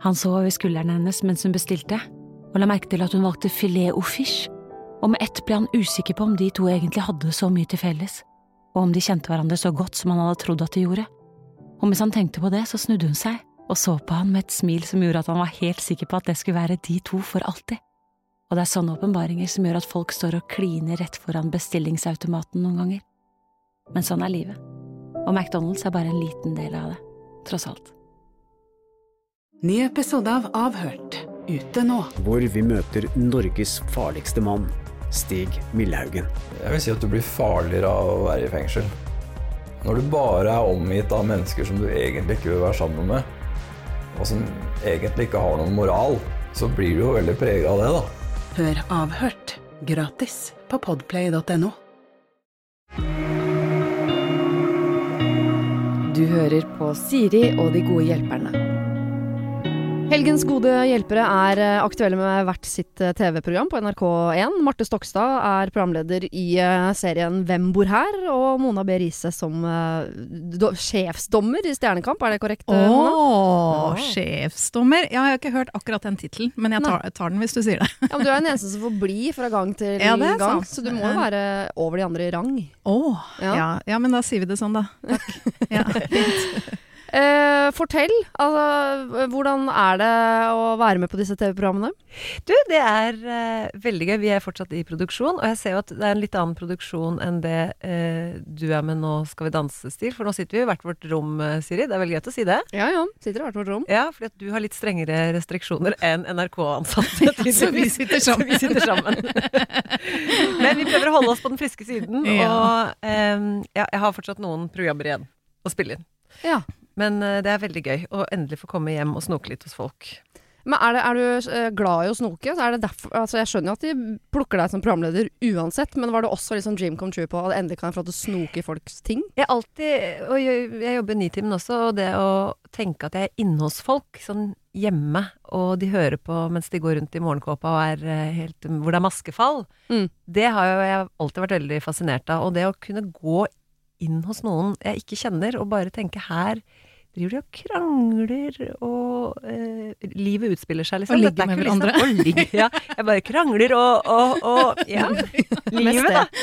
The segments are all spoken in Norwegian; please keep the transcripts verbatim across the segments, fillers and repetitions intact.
Han så over skulderen hennes mens hun bestilte, og la merke til at hun valgte filet au fish, og med ett ble han usikker på om de to egentlig hadde så mye til felles, og om de kjente hverandre så godt som han hadde trodd at de gjorde. Og mens han tenkte på det, så snudde hun seg, og så på han med et smil som gjorde at han var helt sikker på at det skulle være de to for alltid. Og det er sånne åpenbaringer som gjør at folk står og kliner rett foran bestillingsautomaten noen ganger. Men sånn er livet. Og McDonald's er bare en liten del av det, tross alt. Ny episode av Avhørt, ute nå. Hvor vi møter Norges farligste mann, Stig Millhaugen. Jeg vil si at du blir farligere av å være i fengsel. Når du bare er omgitt av mennesker som du egentlig ikke vil være sammen med, og som egentlig ikke har noen moral, så blir du jo veldig preget av det da. Hør Avhørt, gratis på podplay punktum no. Du hører på Siri og de gode hjelperne. Helgens gode hjelpere er aktuelle med hvert sitt T V-program på N R K en. Marte Stokstad er programleder i serien Hvem bor her? Og Mona B. Riise som uh, do, sjefsdommer i Stjernekamp. Er det korrekt, Åh, Mona? Åh, sjefsdommer. Ja, jeg har ikke hørt akkurat den titelen, men jeg tar, tar den hvis du sier det. Ja, men du er den eneste som får bli fra gang til Ja, det er gang, sant. så du må jo være over de andre i rang. Åh, Ja. ja. Ja, men da sier vi det sånn da. Takk. Ja, fint. Eh, fortell, altså, hvordan er det å være med på disse T V-programmene? Du, det er eh, veldig gøy. Vi er fortsatt i produksjon, og jeg ser jo at det er en litt annen produksjon enn det eh, du er med nå Skal vi danse-stil, for nå sitter vi i hvert vårt rom, eh, Siri. Det er veldig greit å si det. Ja, ja, sitter i hvert vårt rom. Ja, fordi at du har litt strengere restriksjoner enn N R K-ansatte. Så vi sitter sammen. Så vi sitter sammen. Men vi prøver å holde oss på den friske siden, Ja. og eh, ja, jeg har fortsatt noen programmer igjen å spille inn. Ja. Men eh, det er veldig gøy å endelig få komme hjem og snoke litt hos folk. Men er, det, er du eh, glad i å snoke? Så er det derfor, altså jeg skjønner jo at de plukker deg som programleder uansett, men var det også liksom dream come true på at endelig kan jeg få lov til å snoke i folks ting? Jeg alltid, og jeg, jeg jobber i Nitimen også, og det å tenke at jeg er inne hos folk, sånn hjemme, og de hører på mens de går rundt i morgenkåpa og er eh, helt, hvor det er maskefall, Mm. det har jo jeg alltid vært veldig fascinert av, og det å kunne gå inn hos noen jeg ikke kjenner, og bare tenke her driver de og krangler, og eh, livet utspiller seg liksom. Og Dette ligger er med ikke liksom- hverandre. Og ligger, ja. Jeg bare krangler, og, og, og ja, livet da.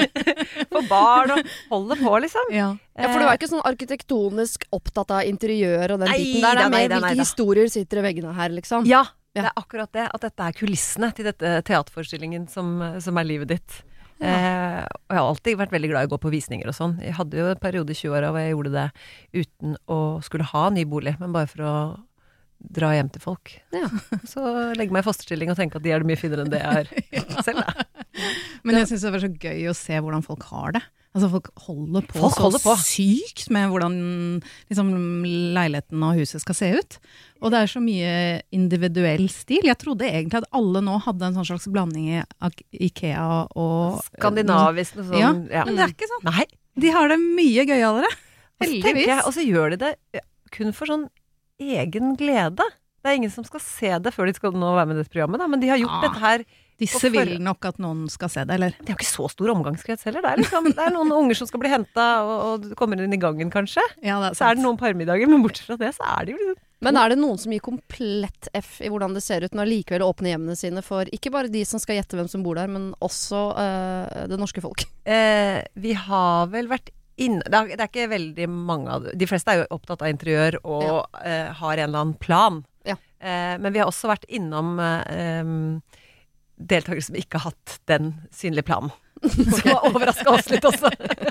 For barn, og holder på liksom. Ja. Ja, for du er ikke sånn arkitektonisk opptatt av interiør og den Nei biten der. Det da, er nei mer da, nei hvilke da. historier sitter i veggene her, liksom. Ja, Ja. det er akkurat det, at dette er kulissene til dette teaterforestillingen som, som er livet ditt. Eh, og jeg har alltid vært veldig glad i å gå på visninger og sånn. Jeg hadde jo en periode i tjue-åra hvor jeg gjorde det uten å skulle ha ny bolig, men bare for å dra hjem til folk. Ja. Så legge meg i fosterstilling og tenke at de er det mye finere enn det jeg er selv. Da. Men jeg synes det var så gøy å se hvordan folk har det. Altså folk holder på Folk så holder på. sykt med hvordan liksom, leiligheten og huset skal se ut. Og det er så mye individuell stil. Jeg trodde egentlig at alle nå hadde en sånn slags blanding i Ak- Ikea og Skandinavisk, noe sånn. Ja, Ja. men det er ikke sånn. Nei, De har det mye gøyalere. og så tenker Heldigvis. jeg, og så gjør de det ja, kun for sånn egen glede. Det er ingen som skal se det før de skal nå være med i dette programmet, da, men de har gjort Ja. dette her. Disse Og for- vil nok at noen skal se det, eller? Det er jo ikke så stor omgangskrets heller. Det er, liksom, det er noen unger som skal bli hentet, og, og du kommer inn i gangen kanskje. Ja, det er Så er sant. det noen parmiddager, men bortsett fra det, så er det jo liksom Men er det noen som gir komplett F i hvordan det ser ut når likevel åpner hjemmene sine for ikke bare de som skal gjette hvem som bor der, men også eh, det norske folk? eh, Vi har vel vært inne det, er, det er ikke veldig mange av det. De fleste er jo opptatt av interiør og eh, har en eller annen plan. Ja. Eh, men vi har også vært innom eh, um, deltakere som ikke har hatt den synlige planen. Som har overrasket oss litt også.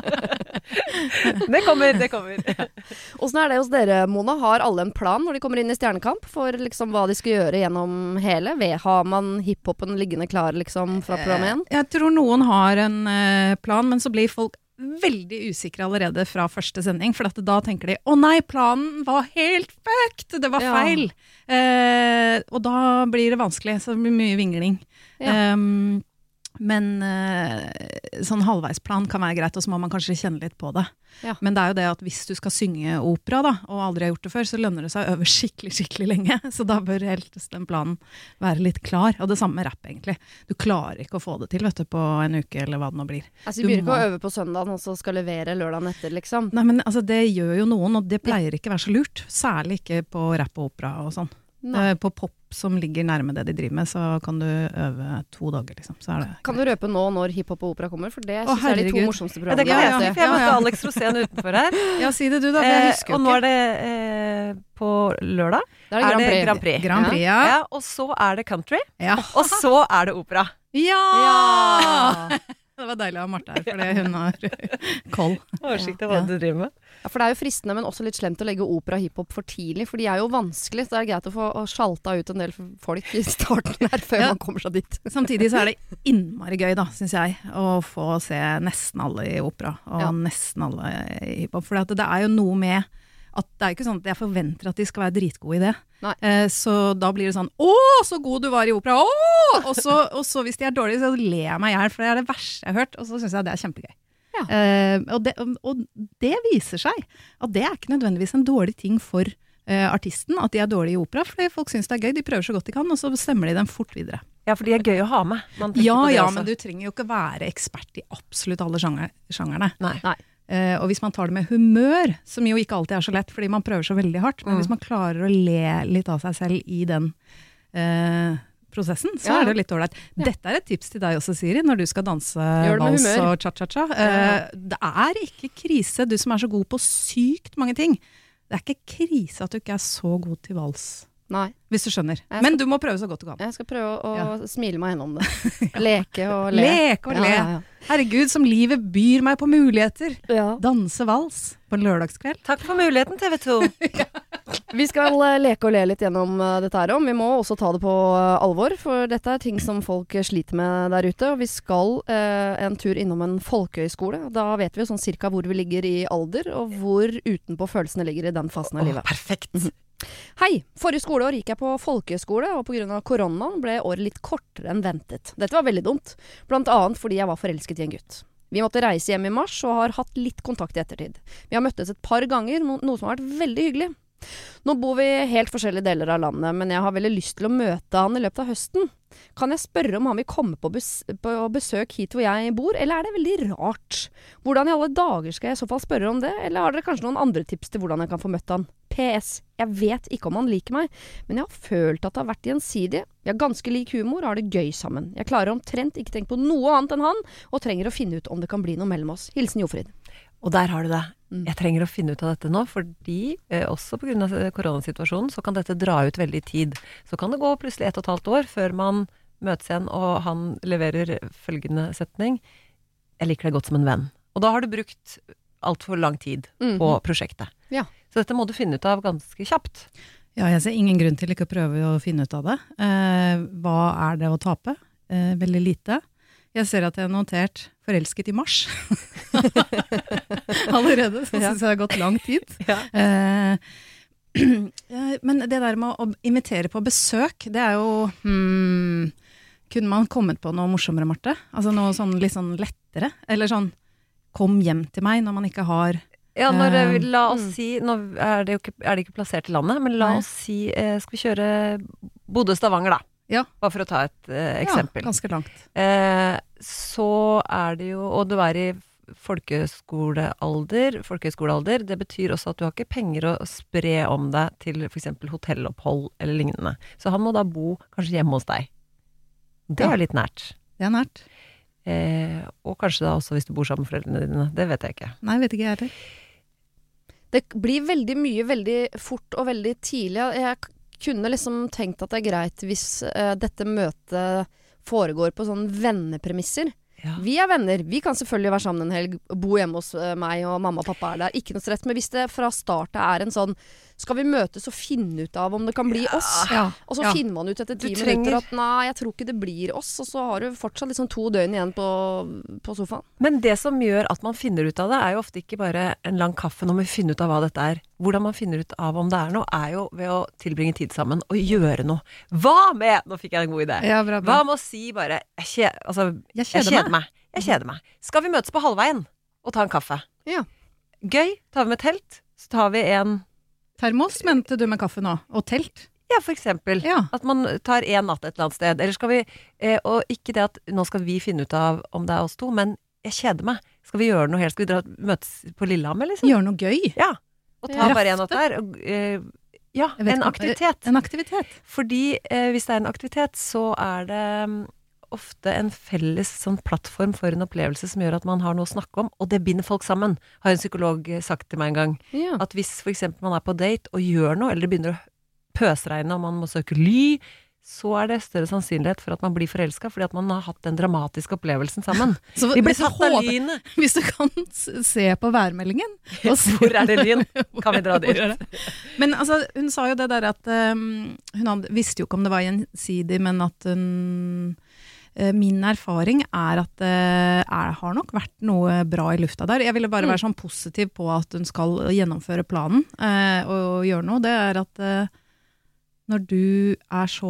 Det kommer, det kommer. Hvordan er det hos dere, Mona? Har alle en plan når de kommer inn i Stjernekamp for liksom hva de skal gjøre gjennom hele? Ved- Har man hiphopen liggende klar liksom fra program én? Jeg tror noen har en eh, plan, men så blir folk veldig usikre allerede fra første sending, for at da tenker de, å nei, planen var helt fucked, det var Ja. feil. Eh, og da blir det vanskelig, så det blir mye vingling. Ja. Um, men eh, sånn halvveisplan kan være greit, og så må man kanskje kjenne litt på det. Ja. Men det er jo det at hvis du skal synge opera da, og aldri har gjort det før, så lønner det seg å øve skikkelig, skikkelig lenge. Så da bør helst den planen være litt klar. Og det samme med rapp egentlig. Du klarer ikke å få det til, vet du, på en uke eller hva det nå blir. Altså, Du vi begynner ikke må- å øve på søndagen, og så skal levere lørdagen etter, liksom. Nei, men altså, det gjør jo noen, og det pleier ikke å være så lurt. Særlig ikke på rapp og opera og sånn. Eh, På pop som ligger nærme det de driver med, så kan du øve to dager, liksom. Så er det Kan du røpe nå når hiphop og opera kommer? For det Å, synes jeg er de to herregud. morsomste Ja, programmene. det kan Ja, jeg si, ja. for jeg Ja, møtte ja. Alex Rosén utenfor her. Ja, si det du da, for jeg Eh, husker jo og nå ikke. er det eh, på lørdag Da er det Grand Prix. Grand Prix. Grand Prix, ja. Ja, og så er det country, Ja. og så er det opera. Ja! Det var deilig å ha Marte her, fordi hun har koll. Oversikt over hva du driver med. Ja, for det er jo fristende, men også litt slemt å legge opera og hiphop for tidlig, for de er jo vanskelig, så det er greit å få å sjalta ut en del folk i starten her, før Ja. man kommer seg dit. Samtidig så er det innmari gøy, da, synes jeg, å få se nesten alle i opera, og Ja. nesten alle i hiphop. For det er jo noe med at det er ikke sånn at jeg forventer at de skal være dritgode i det. Nei. Eh, så da blir det sånn, å, så god du var i opera, å! Og så, og så hvis de er dårlige, så ler jeg meg i hjel, for det er det verste jeg har hørt, og så synes jeg det er kjempegøy. Ja. Eh, og, det, og det viser seg at det er ikke nødvendigvis en dårlig ting for eh, artisten, at de er dårlige i opera, fordi folk synes det er gøy, de prøver så godt de kan, og så stemmer de dem fort videre. Ja, for de er gøy å ha med. Man tenker Ja, på det ja, også. men du trenger jo ikke være ekspert i absolutt alle sjanger, sjangerne. Nei. Nei. Eh, og hvis man tar det med humør, som jo ikke alltid er så lett, fordi man prøver så veldig hardt, men Mm. hvis man klarer å le litt av seg selv i den eh, prosessen, så Ja. er det litt ålreit. Ja. Dette er et tips til deg også, Siri, når du skal danse Gjør det med vals humør. og cha-cha-cha. Eh, det er ikke krise, du som er så god på sykt mange ting. Det er ikke krise at du ikke er så god til vals, Nei, hvis du skjønner. skal- Men du må prøve så godt du kan. jeg skal prøve å, å Ja. smile meg gjennom det. Leke og le. Leke og le. Ja, ja, Herregud, som livet byr meg på muligheter. ja. Ja. Danse vals på en lørdagskveld. Takk for muligheten, T V to. Vi skal eh, leke og le litt gjennom eh, dette her, om vi må også ta det på eh, alvor, for dette er ting som folk eh, sliter med der ute, og vi skal eh, en tur innom en folkehøyskole. Da vet vi jo sånn cirka hvor vi ligger i alder, og hvor utenpå følelsene ligger i den fasen av Åh, livet. perfekt. Hei! Forrige skoleår gikk jeg på folkehøyskole, og på grunn av koronaen ble året litt kortere enn ventet. Dette var veldig dumt, blant annet fordi jeg var forelsket i en gutt. Vi måtte reise hjem i mars, og har hatt litt kontakt i ettertid. Vi har møttes et par ganger, no noe som har vært veldig hyggelig. Nå bor vi i helt forskjellige deler av landet, men jeg har veldig lyst til å møte han i løpet av høsten. Kan jeg spørre om han vil komme på, bes på besøk hit hvor jeg bor, eller er det veldig rart? Hvordan i alle dager skal jeg i så fall spørre om det, eller har dere kanskje noen andre tips til hvordan jeg kan få møtt han? P S. Jeg vet ikke om han liker meg, men jeg har følt at det har vært gjensidig. Vi har ganske lik humor og har det gøy sammen. Jeg klarer omtrent ikke tenke på noe annet enn han, og trenger å finne ut om det kan bli noe mellom oss. Hilsen Jofrid. Og der har du det. Mm. Jeg trenger å finne ut av dette nå, fordi eh, også på grunn av koronasituasjonen så kan dette dra ut veldig i tid. Så kan det gå plutselig ett og et halvt år før man møtes igjen, og han leverer følgende setning: jeg liker deg godt som en venn. Og da har du brukt alt for lang tid Mhm. på prosjektet. Ja. Så dette må du finne ut av ganske kjapt. Ja, jeg ser ingen grunn til ikke å prøve å finne ut av det. Eh, hva er det å tape? Eh, veldig lite. Jeg ser at jeg har notert forelsket i mars. Allerede, så Ja. synes jeg det har gått lang tid. Ja. Eh, ja, men det der med å invitere på besøk, det er jo hmm, kunne man kommet på noe morsommere, Marte? Altså noe sånn litt sånn lettere? Eller sånn, kom hjem til meg når man ikke har Ja, når, eh, Eh, la oss mm. si, nå er det jo ikke, er det ikke plassert i landet, men la Nei. oss si, eh, skal vi kjøre Bodø-Stavanger da? Ja. Bare for å ta et eh, eksempel. Ja, ganske langt. Eh, så er det jo, og du er i folkeskolealder, folkeskolealder, det betyr også at du har ikke penger å spre om deg til for eksempel hotellopphold eller lignende. Så han må da bo kanskje hjemme hos deg. Det Ja. er litt nært. Det er nært. Eh, og kanskje da også hvis du bor sammen med foreldrene dine. Det vet jeg ikke. Nei, vet ikke jeg heller. Det blir veldig mye veldig fort og veldig tidlig. Jeg k- kunne liksom tenkt at det er greit hvis eh, dette møtet foregår på sånn vennepremisser. Ja. Vi er venner. Vi kan selvfølgelig være sammen en helg, bo hjemme hos eh, meg, og mamma og pappa er der. Ikke noe stress. Men hvis det fra startet er en sånn skal vi møtes og finne ut av om det kan bli oss? Ja. Og så ja. finner man ut etter ti Du trenger- minutter at nei, jeg tror ikke det blir oss. Og så har du fortsatt liksom to døgn igjen på, på sofaen. Men det som gjør at man finner ut av det, er jo ofte ikke bare en lang kaffe når man finner ut av hva dette er. Hvordan man finner ut av om det er noe, er jo ved å tilbringe tid sammen og gjøre noe. Hva med Nå fikk jeg en god idé. Ja, bra, bra. Hva med å si bare Jeg, kje, altså, Jeg jeg kjeder kjeder meg. meg. Jeg kjeder meg. Skal vi møtes på halvveien og ta en kaffe? Ja. Gøy. Tar vi med telt, så tar vi en Termos mente du med kaffe nå, og telt. Ja, for eksempel. Ja. At man tar en natt et eller annet sted. Eller skal vi eh, Og ikke det at nå skal vi finne ut av om det er oss to, men jeg kjeder meg. Skal vi gjøre noe her? Skal vi dra møtes på Lillehammer, liksom? Gjør noe gøy. Ja. Og ta Ja. bare en natt der. Og, eh, Ja, Jeg vet en ikke om- aktivitet. En aktivitet. Fordi eh, hvis det er en aktivitet, så er det mm, ofte en felles sånn plattform for en opplevelse som gjør at man har noe å snakke om, og det binder folk sammen, har en psykolog eh, sagt til meg en gang. Ja. At hvis for eksempel man er på date og gjør noe, eller det begynner å pøsregne og man må søke ly, så er det større sannsynlighet for at man blir forelsket, fordi at man har hatt den dramatiske opplevelsen sammen. Så Vi blir hvis du tatt av håper- lynet! Hvis du kan s- se på værmeldingen og se- Hvor er det lyn? Kan vi dra dit? Hvor er det? Men altså, hun sa jo det der at um, hun hadde, visste jo ikke om det var gjensidig, men at hun uh, min erfaring er at det er, har nok vært noe bra i lufta der. Jeg ville bare Mm. være sånn positiv på at hun skal gjennomføre planen uh, og gjøre noe. Det er at uh, når du er så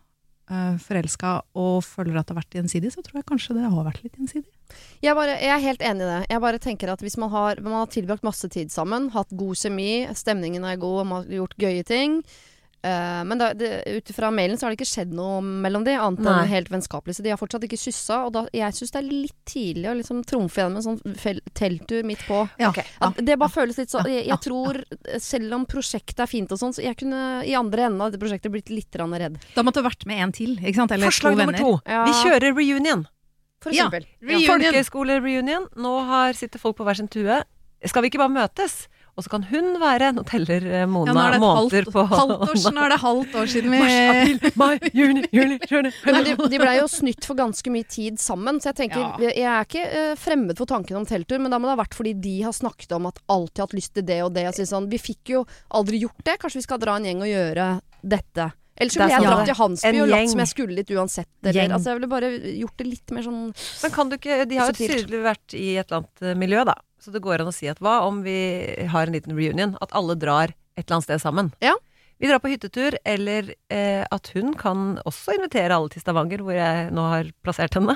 uh, forelsket og føler at det har vært gjensidig, så tror jeg kanskje det har vært litt gjensidig. Jeg, bare, jeg er helt enig i det. Jeg bare tenker at hvis man har, man har tilbrakt masse tid sammen, hatt god kjemi, stemningen er god, man har gjort gøye ting, eh, men da, det, ut fra mailen så har det ikke skjedd noe mellom de, annet Nei. enn helt vennskapelig. Så de har fortsatt ikke kyssa, og da, jeg synes det er litt tidlig å liksom trumfe igjen med en sånn fel- telttur midt på. Ja. Ok. At det bare føles litt sånn, Ja, jeg, ja, jeg tror, selv om prosjektet er fint og sånn, så jeg kunne i andre enden av dette prosjektet blitt litt grann redd. Da måtte du vært med en til, ikke sant? Eller Forslag to nummer venner. to. Ja. Vi kjører reunion. For Ja. eksempel. Folkehøyskole-reunion. Nå har, sitter folk på hver sin tue. Skal vi ikke bare møtes? Og så kan hun være Nå teller eh, Mona Ja, nå er det et måneder halvt, på halvt år, nå er det halvt år siden vi Mars, april, mai, juni, juli, juni. Nei, de, de ble jo snytt for ganske mye tid sammen, så jeg tenker, Ja. jeg, jeg er ikke eh, fremmed for tanken om telttur, men da må det ha vært fordi de har snakket om at alltid har hatt lyst til det og det, og si sånn, vi fikk jo aldri gjort det, kanskje vi skal dra en gjeng og gjøre dette. Ellers så Det er ville jeg sant. dratt til Hansby En og latt gjeng. som jeg skulle litt uansett, eller, Gjeng. altså jeg ville bare gjort det litt mer sånn, Men kan du ikke De har jo Subtilt. tydelig vært i et eller annet eh, miljø, da. Så det går an å si at hva om vi har en liten reunion? At alle drar et eller annet sted sammen. Ja. Vi drar på hyttetur, eller eh, at hun kan også invitere alle til Stavanger, hvor jeg nå har plassert henne.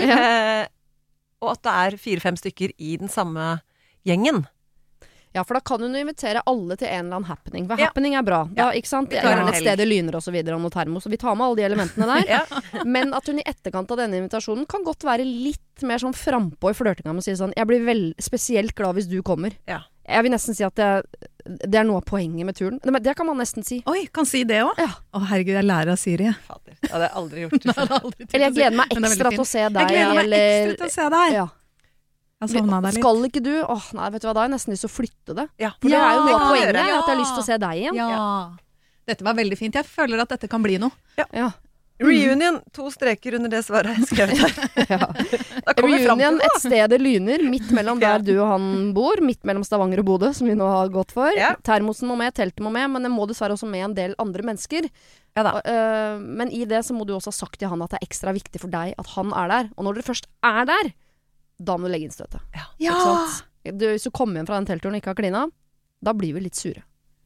eh, og at det er fire-fem stykker i den samme gjengen. ja, for da kan hun jo invitere alle til en eller annen happening, for Ja. happening er bra, da, ikke sant? Vi tar en Gjerne et helg. sted det lyner og så videre, og noe termos, og vi tar med alle de elementene der. Ja. Men at hun i etterkant av denne invitasjonen kan godt være litt mer sånn frampå i flørtinga med å si sånn, jeg blir vel spesielt glad hvis du kommer. Ja. Jeg vil nesten si at det, det er noe av poenget med turen. Det, det kan man nesten si. Oi, kan si det òg? Ja. Å herregud, jeg lærer av Siri. Fader. Det hadde jeg aldri gjort. Eller jeg gleder meg Men det er ekstra veldig til å se deg. Jeg gleder meg eller, ekstra til å se deg. ja. Jeg savna deg litt. Skal ikke du? Åh, nei, vet du hva, da har jeg nesten lyst til å flytte det. Ja. For det Ja, er jo noe det av kan poenget, gjøre. at jeg har lyst til å se deg igjen. Ja. Dette var veldig fint. Jeg føler at dette kan bli noe. Ja. Reunion. To streker under det svaret jeg skrev der. Ja. Da kommer vi fram til Reunion, det. et sted det lyner, midt mellom Ja. der du og han bor, midt mellom Stavanger og Bodø, som vi nå har gått for. Ja. Termosen må med, teltet må med, men det må dessverre også med en del andre mennesker. Ja da. Og, øh, men i det så må du også ha sagt til han at det er ekstra viktig for deg at han er der. Og når dere først er der, da må du legge inn støtet. Ikke sant? Du, hvis du kommer hjem fra den teltturen og ikke har klina, da blir vi litt sure.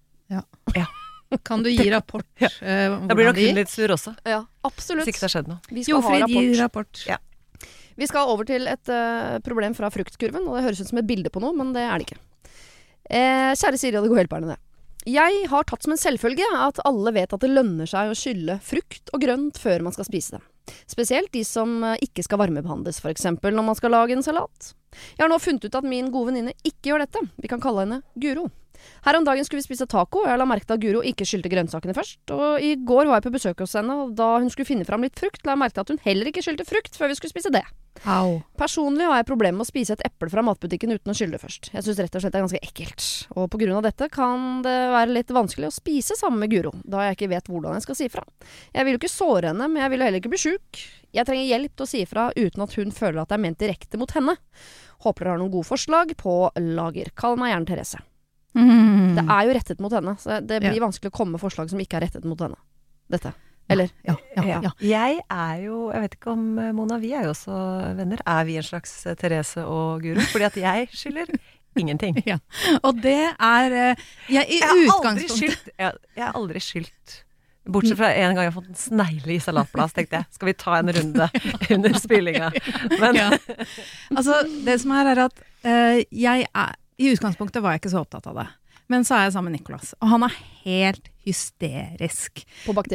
Kan du gi rapport Ja. eh, om Da blir hvordan nok det hun gikk? litt sur også. Ja, absolutt. Hvis ikke det har skjedd noe. Vi skal ha Jofrid, gi rapport. rapport. Ja. Vi skal over til et øh, problem fra fruktkurven, og det høres ut som et bilde på noe, men det er det ikke. Eh, kjære Siri og de gode hjelperne. Jeg har tatt som en selvfølge at alle vet at det lønner seg å skylle frukt og grønt før man skal spise det. Spesielt de som eh, ikke skal varmebehandles, for eksempel når man skal lage en salat. Jeg har nå funnet ut at min gode venninne ikke gjør dette. Vi kan kalle henne Guro. Her om dagen skulle vi spise taco, og jeg la merke til at Guro ikke skylte grønnsakene først. Og i går var jeg på besøk hos henne, og da hun skulle finne fram litt frukt, la jeg merke til at hun heller ikke skylte frukt før vi skulle spise det. Au. Personlig har jeg problemer med å spise et eple fra matbutikken uten å skylle det først. Jeg synes rett og slett det er ganske ekkelt. Og på grunn av dette kan det være litt vanskelig å spise sammen med Guro, da jeg ikke vet hvordan jeg skal si fra. Jeg vil jo ikke såre henne, men jeg vil heller ikke bli syk. Jeg trenger hjelp til å si fra uten at hun føler at det er ment direkte mot henne. Håper dere har noen gode forslag på lager. Kall meg gjerne Therese. Mm. Det er jo rettet mot henne, så det blir Ja. vanskelig å komme med forslag som ikke er rettet mot henne. Dette. Eller? Ja, ja, ja. Jeg er jo, jeg vet ikke om eh, Mona, vi er jo også venner. Er vi en slags eh, Therese og Guro? Fordi at jeg skylder ingenting. Ja. Og det er eh, jeg, I Jeg har aldri utgangspunktet skylt. Jeg, jeg har aldri skylt. Bortsett fra en gang jeg har fått en snegle i salatplass, tenkte jeg. Skal vi ta en runde under spillinga? Men Ja. Altså, det som er, er at eh, jeg er I utgangspunktet var jeg ikke så opptatt av det. Men så er jeg sammen med Nicolas, og han er helt hysterisk. På bakterier?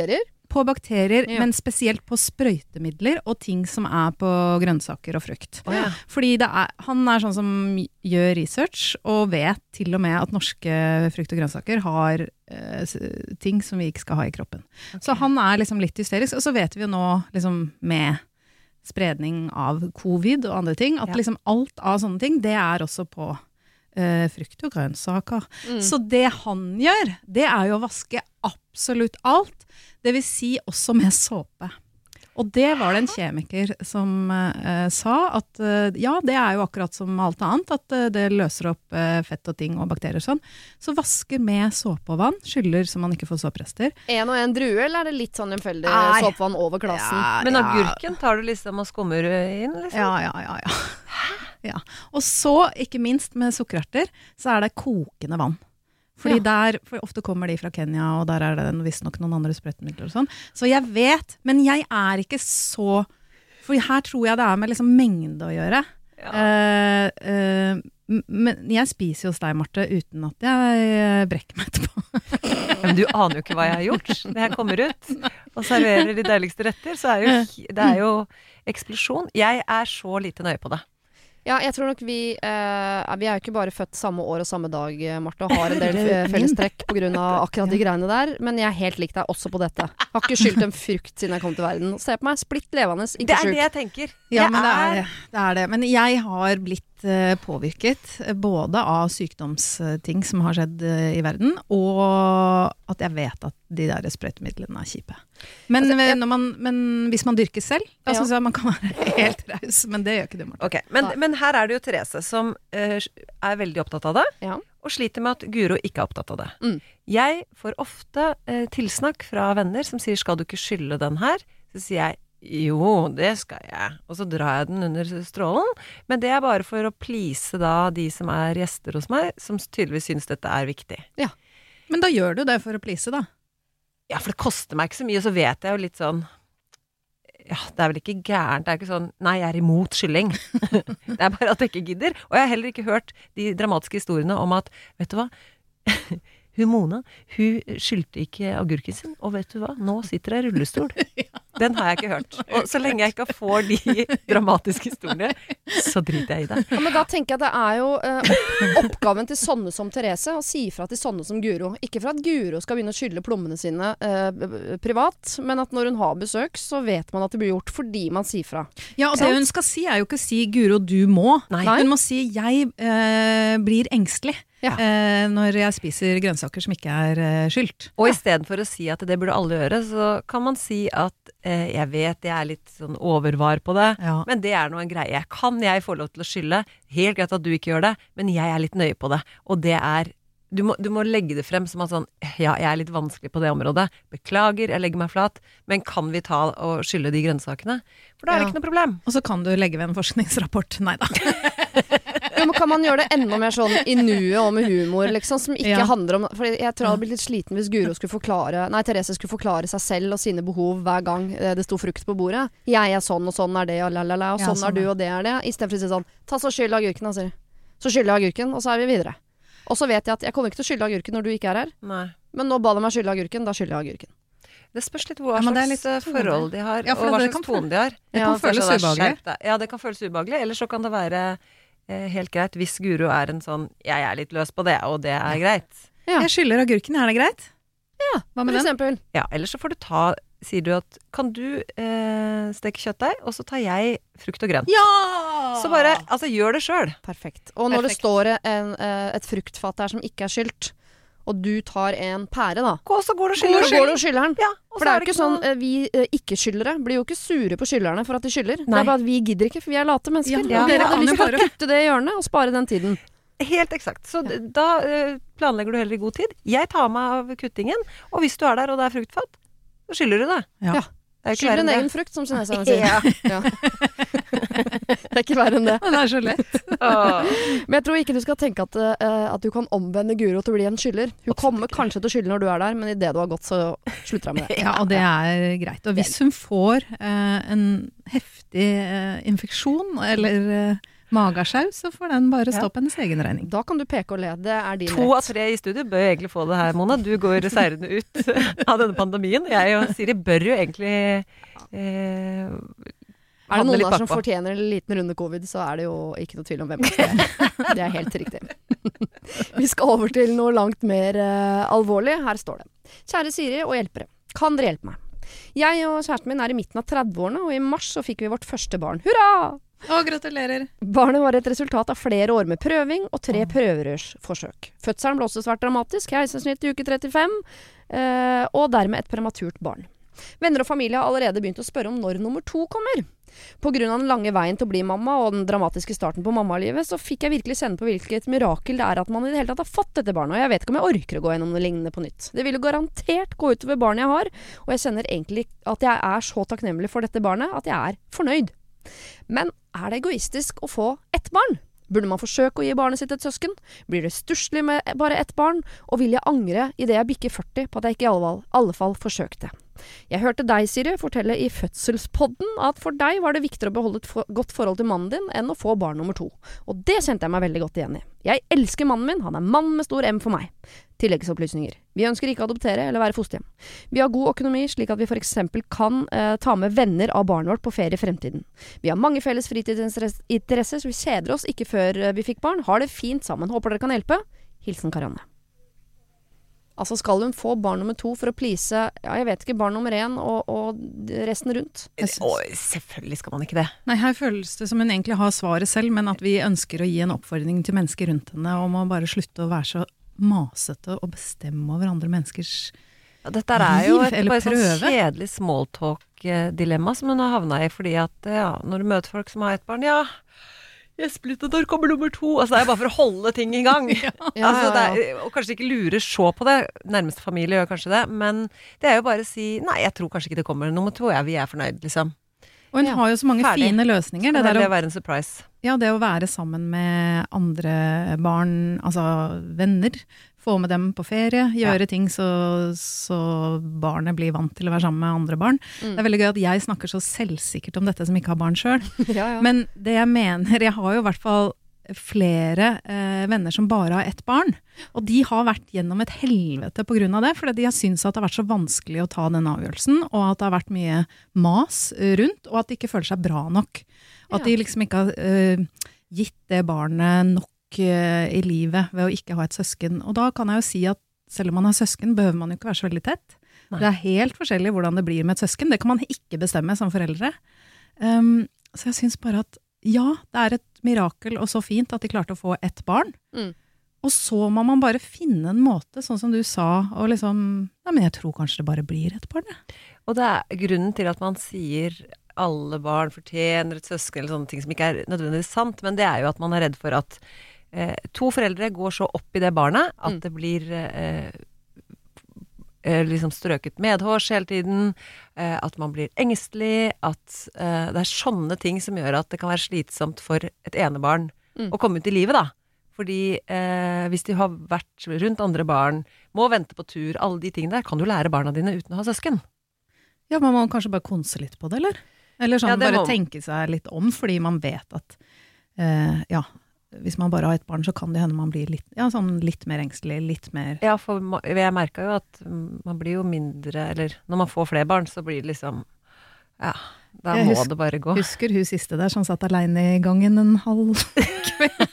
på bakterier, Ja. men spesielt på sprøytemidler og ting som er på grønnsaker og frukt. Å, ja. Fordi det er, han er sånn som gjør research og vet til og med at norske frukt og grønnsaker har eh, s- ting som vi ikke skal ha i kroppen. Så han er liksom litt hysterisk, og så vet vi jo nå liksom med spredning av covid og andre ting, at Ja. liksom alt av sånne ting, det er også på eh, frukt og grønnsaker. Mm. Så det han gjør, det er jo å vaske absolutt alt, det vil si også med såpe. Og det var det en kjemiker som eh, sa at eh, ja, det er jo akkurat som alt annet, at eh, det løser opp eh, fett og ting og bakterier og sånn. Så vasker med såpe og vann, skyller så man ikke får såperester. En og en drue, eller er det litt sånn lemfeldig Nei. såpevann over klassen? Men ja. agurken tar du liksom og skummer inn, liksom? Ja, ja, ja, ja. ja. Og så, ikke minst med sukkererter, så er det kokende vann. Fordi der, for ofte kommer de fra Kenya, og der er det visstnok noen andre sprøytemidler og sånn. Så jeg vet, men jeg er ikke så, for her tror jeg det er med liksom mengde å gjøre. Ja. Eh, eh, m- men jeg spiser jo hos deg, Marte, uten at jeg brekker meg etterpå. Ja, men du aner jo ikke hva jeg har gjort når jeg kommer ut og serverer de deiligste retter, så er jo, det er jo eksplosjon. Jeg er så lite nøye på det. Ja, jeg tror nok vi eh, Vi er jo ikke bare født samme år og samme dag, Marte, og har en del eh, fellestrekk på grunn av akkurat de greiene der, men jeg er helt lik deg også på dette. Jeg har ikke skylt en frukt siden jeg kom til verden. Se på meg, splitt levende, Det ikke er det skylt. jeg tenker. Ja, Jeg men det er- er, det er det. Men jeg har blitt eh, påvirket eh, både av sykdomsting som har skjedd eh, i verden, og at jeg vet at de der sprøytemidlene er kjipe. Men, Altså, jeg- eh, når man, men hvis man dyrker selv, da Ja. synes jeg man kan være helt raus, men det gjør ikke du, Marte. Ok, men, Nei. men her er det jo Therese som eh, er veldig opptatt av det, Ja. og sliter med at Guro ikke er opptatt av det. Mm. Jeg får ofte eh, tilsnakk fra venner som sier 'skal du ikke skylle den her?' Så sier jeg jo, det skal jeg. Og så drar jeg den under strålen. Men det er bare for å please da de som er gjester hos meg, som tydeligvis synes dette er viktig. Men da gjør du det for å please, da. Ja, for det koster meg ikke så mye, og så vet jeg jo litt sånn ja, det er vel ikke gærent. Det er ikke sånn nei, jeg er imot kylling. Det er bare at jeg ikke gidder. Og jeg har heller ikke hørt de dramatiske historiene om at vet du hva, hun Mona, hun skylte ikke agurken sin, og vet du hva, nå sitter jeg i rullestol. Den har jeg ikke hørt. Og så lenge jeg ikke får de dramatiske historiene, så driter jeg i det. Ja, men da tenker jeg at det er jo eh, opp oppgaven til sånne som Therese å si fra til sånne som Guro. Ikke for at Guro skal begynne å skylle plommene sine eh, b- b- privat, men at når hun har besøk, så vet man at det blir gjort fordi man sier fra. Ja, og Sant? det hun skal si er jo ikke si Guro, du må. Nei. Hun må si jeg eh, blir engstelig Ja. eh, når jeg spiser grønnsaker som ikke er eh, skylt. Og i stedet for å si at det burde alle gjøre, så kan man si at eh, jeg vet jeg er litt sånn overvar på det, Ja. men det er nå en greie. Kan jeg få lov til å skylle? Helt greit at du ikke gjør det, men jeg er litt nøye på det. Og det er du må, du må legge det frem som at sånn ja, jeg er litt vanskelig på det området. Beklager, jeg legger meg flat, men kan vi ta og skylle de grønnsakene? For da er det Ja. ikke noe problem. Og så kan du legge ved en forskningsrapport. Nei da. Jo, men kan man gjøre det enda mer sånn i nuet og med humor, liksom, som ikke Ja. handler om For jeg tror jeg hadde blitt litt sliten hvis Guro skulle forklare Nei, Therese skulle forklare seg selv og sine behov hver gang eh, det sto frukt på bordet. Jeg er sånn, og sånn er det, og lalala, og Ja, sånn, sånn er du, er. og det er det. I stedet for å si sånn Ta så skyll agurken, da, sier de. Så skyller jeg agurken, og så er vi videre. Og så vet jeg at jeg kommer ikke til å skylle agurken når du ikke er her, Nei. men nå ba de meg skylle agurken, da skyller jeg agurken. Det spørs litt hva Ja, men det er slags litt eh, tone. forhold de har, Ja, for og hva det slags kan tone de har. Det Ja, kan føles Kanskje da, ubehagelig. skjerp deg. Ja, det kan føles ubehagelig. Eller så kan det være eh, helt greit hvis Guro er en sånn jeg er litt løs på det, og det er greit. Ja. Jeg skyller agurken, er det greit? Ja, Hva for med den? eksempel. Ja, eller så får du ta Sier du at kan du eh, steke kjøttdeig, og så tar jeg frukt og grønt. Ja! Så bare, altså gjør det sjøl. Perfekt. Og når det Perfekt. står en, eh, et fruktfat der som ikke er skylt, og du tar en pære, da, Gå, så går du og så skyller. går du og skyller den. Ja, og For så det er jo ikke sånn noe- eh, Vi eh, ikke-skyllere blir jo ikke sure på skyllerne for at de skyller. Det Nei. er bare at vi gidder ikke, for vi er late mennesker. Ja, og dere dere hadde kan lyst jo til å bare- kutte det i hjørnet og spare den tiden. Helt eksakt. Så d- da eh, planlegger du heller i god tid. Jeg tar meg av kuttingen, og hvis du er der og det er fruktfat, så skyller du det. Ja. Ja. Det er jo ikke Skyll verre en enn egen det. frukt, som kineserne sier. Ja. Ja. Det er ikke verre enn det. Det er så lett. Åh. Men jeg tror ikke du skal tenke at, eh, at du kan omvende Guro til å bli en skyller. Hun kommer kanskje til å skylle når du er der, men idet du har gått, så slutter hun med det. Ja, og det er greit. Og hvis hun får eh, en heftig eh, infeksjon, eller eh, Magasjau, så får den bare stå på hennes egen regning. Da kan du peke og le, det er din To rett. av tre i studio bør jo egentlig få det her, Mona. Du går seirende ut av denne pandemien. Jeg og Siri bør jo egentlig eh, Er det noen der som fortjener en liten runde covid, så er det jo ikke noe tvil om hvem det er. Det er helt riktig. Vi skal over til noe langt mer uh, alvorlig. Her står det. Kjære Siri og hjelpere, kan dere hjelpe meg? Jeg og kjæresten min er i midten av trettiårene, og i mars så fikk vi vårt første barn. Hurra! Å, gratulerer! Barnet var et resultat av flere år med prøving og tre prøverørsforsøk. Fødselen ble også svært dramatisk, keisersnitt i uke trettifem, uh, og dermed et prematurt barn. Venner og familie har allerede begynt å spørre om når nummer to kommer. På grunn av den lange veien til å bli mamma og den dramatiske starten på mammalivet, så fikk jeg virkelig kjenne på hvilket mirakel det er at man i det hele tatt har fått dette barnet, og jeg vet ikke om jeg orker å gå gjennom noe lignende på nytt. Det vil jo garantert gå utover barnet jeg har, og jeg kjenner egentlig at jeg er så takknemlig for dette barnet at jeg er fornøyd. Men er det egoistisk å få ett barn? Burde man forsøke å gi barnet sitt et søsken? Blir det stusslig med bare ett barn? Og vil jeg angre i det jeg bikker førti på at jeg ikke i alle fall, alle fall forsøkte? Jeg hørte deg, Siri, fortelle i fødselspodden at for deg var det viktigere å beholde et for godt forhold til mannen din enn å få barn nummer to. Og det kjente jeg meg veldig godt igjen i. Jeg elsker mannen min, han er mann med stor M for meg. Tilleggsopplysninger. Vi ønsker ikke å adoptere eller være fosterhjem. Vi har god økonomi slik at vi for eksempel kan eh, ta med venner av barnet vårt på ferie i fremtiden. Vi har mange felles fritidsinteresser, så vi kjeder oss ikke før vi fikk barn. Har det fint sammen. Håper dere kan hjelpe. Hilsen Karianne. Altså skal hun få barn nummer to for å please, ja, jeg vet ikke, barn nummer én og, og resten rundt? Å, selvfølgelig skal man ikke det. Nei, her føles det som hun egentlig har svaret selv, men at vi ønsker å gi en oppfordring til mennesker rundt henne om å bare slutte å være så masete og bestemme over andre menneskers ja, dette er jo et liv, bare sånn kjedelig smalltalk-dilemma som hun har havnet i, fordi at ja, når du møter folk som har et barn, ja, jeg splittet, når kommer nummer to? Altså det er bare for å holde ting i gang. ja. Altså, det er, og kanskje ikke lurer så på det, nærmeste familie gjør kanskje det, men det er jo bare å si, nei, jeg tror kanskje ikke det kommer nummer to, ja, vi er fornøyd, liksom. Og hun ja. har jo så mange Ferdig. fine løsninger. Det, det der der å være en surprise. Ja, det å være sammen med andre barn, altså venner, få med dem på ferie, gjøre ja. ting så, så barnet blir vant til å være sammen med andre barn. Mm. Det er veldig gøy at jeg snakker så selvsikkert om dette som ikke har barn selv. ja, ja. Men det jeg mener, jeg har jo i hvert fall flere eh, venner som bare har ett barn, og de har vært gjennom et helvete på grunn av det, fordi de har syntes at det har vært så vanskelig å ta den avgjørelsen, og at det har vært mye mas rundt, og at de ikke føler seg bra nok. At ja. de liksom ikke har eh, gitt det barnet nok i livet ved å ikke ha et søsken. Og da kan jeg jo si at selv om man har søsken, behøver man jo ikke være så veldig tett. Nei. Det er helt forskjellig hvordan det blir med et søsken. Det kan man ikke bestemme som foreldre. Um, så jeg synes bare at ja, det er et mirakel og så fint at de klarte å få ett barn. Mm. Og så må man bare finne en måte, sånn som du sa, og liksom, ja, men jeg tror kanskje det bare blir et barn. Ja. Og det er grunnen til at man sier alle barn fortjener et søsken, eller sånne ting som ikke er nødvendigvis sant, men det er jo at man er redd for at Eh, to foreldre går så opp i det barnet at mm. det blir eh, eh, liksom strøket medhårs hele tiden, eh, at man blir engstelig, at eh, det er sånne ting som gjør at det kan være slitsomt for et enebarn mm. å komme ut i livet da. Fordi eh, hvis de har vært rundt andre barn, må vente på tur, alle de tingene der, kan du lære barna dine uten å ha søsken. Ja, man må kanskje bare konse litt på det, eller? Eller sånn ja, bare må... tenke seg litt om, fordi man vet at eh, ja, hvis man bare har et barn, så kan det hende man blir litt, ja, sånn litt mer engstelig, litt mer... Ja, for jeg merket jo at man blir jo mindre, eller når man får flere barn, så blir det liksom, ja, da jeg må husk, det bare gå. Husker hun siste der som satt alene i gangen en halv kveld?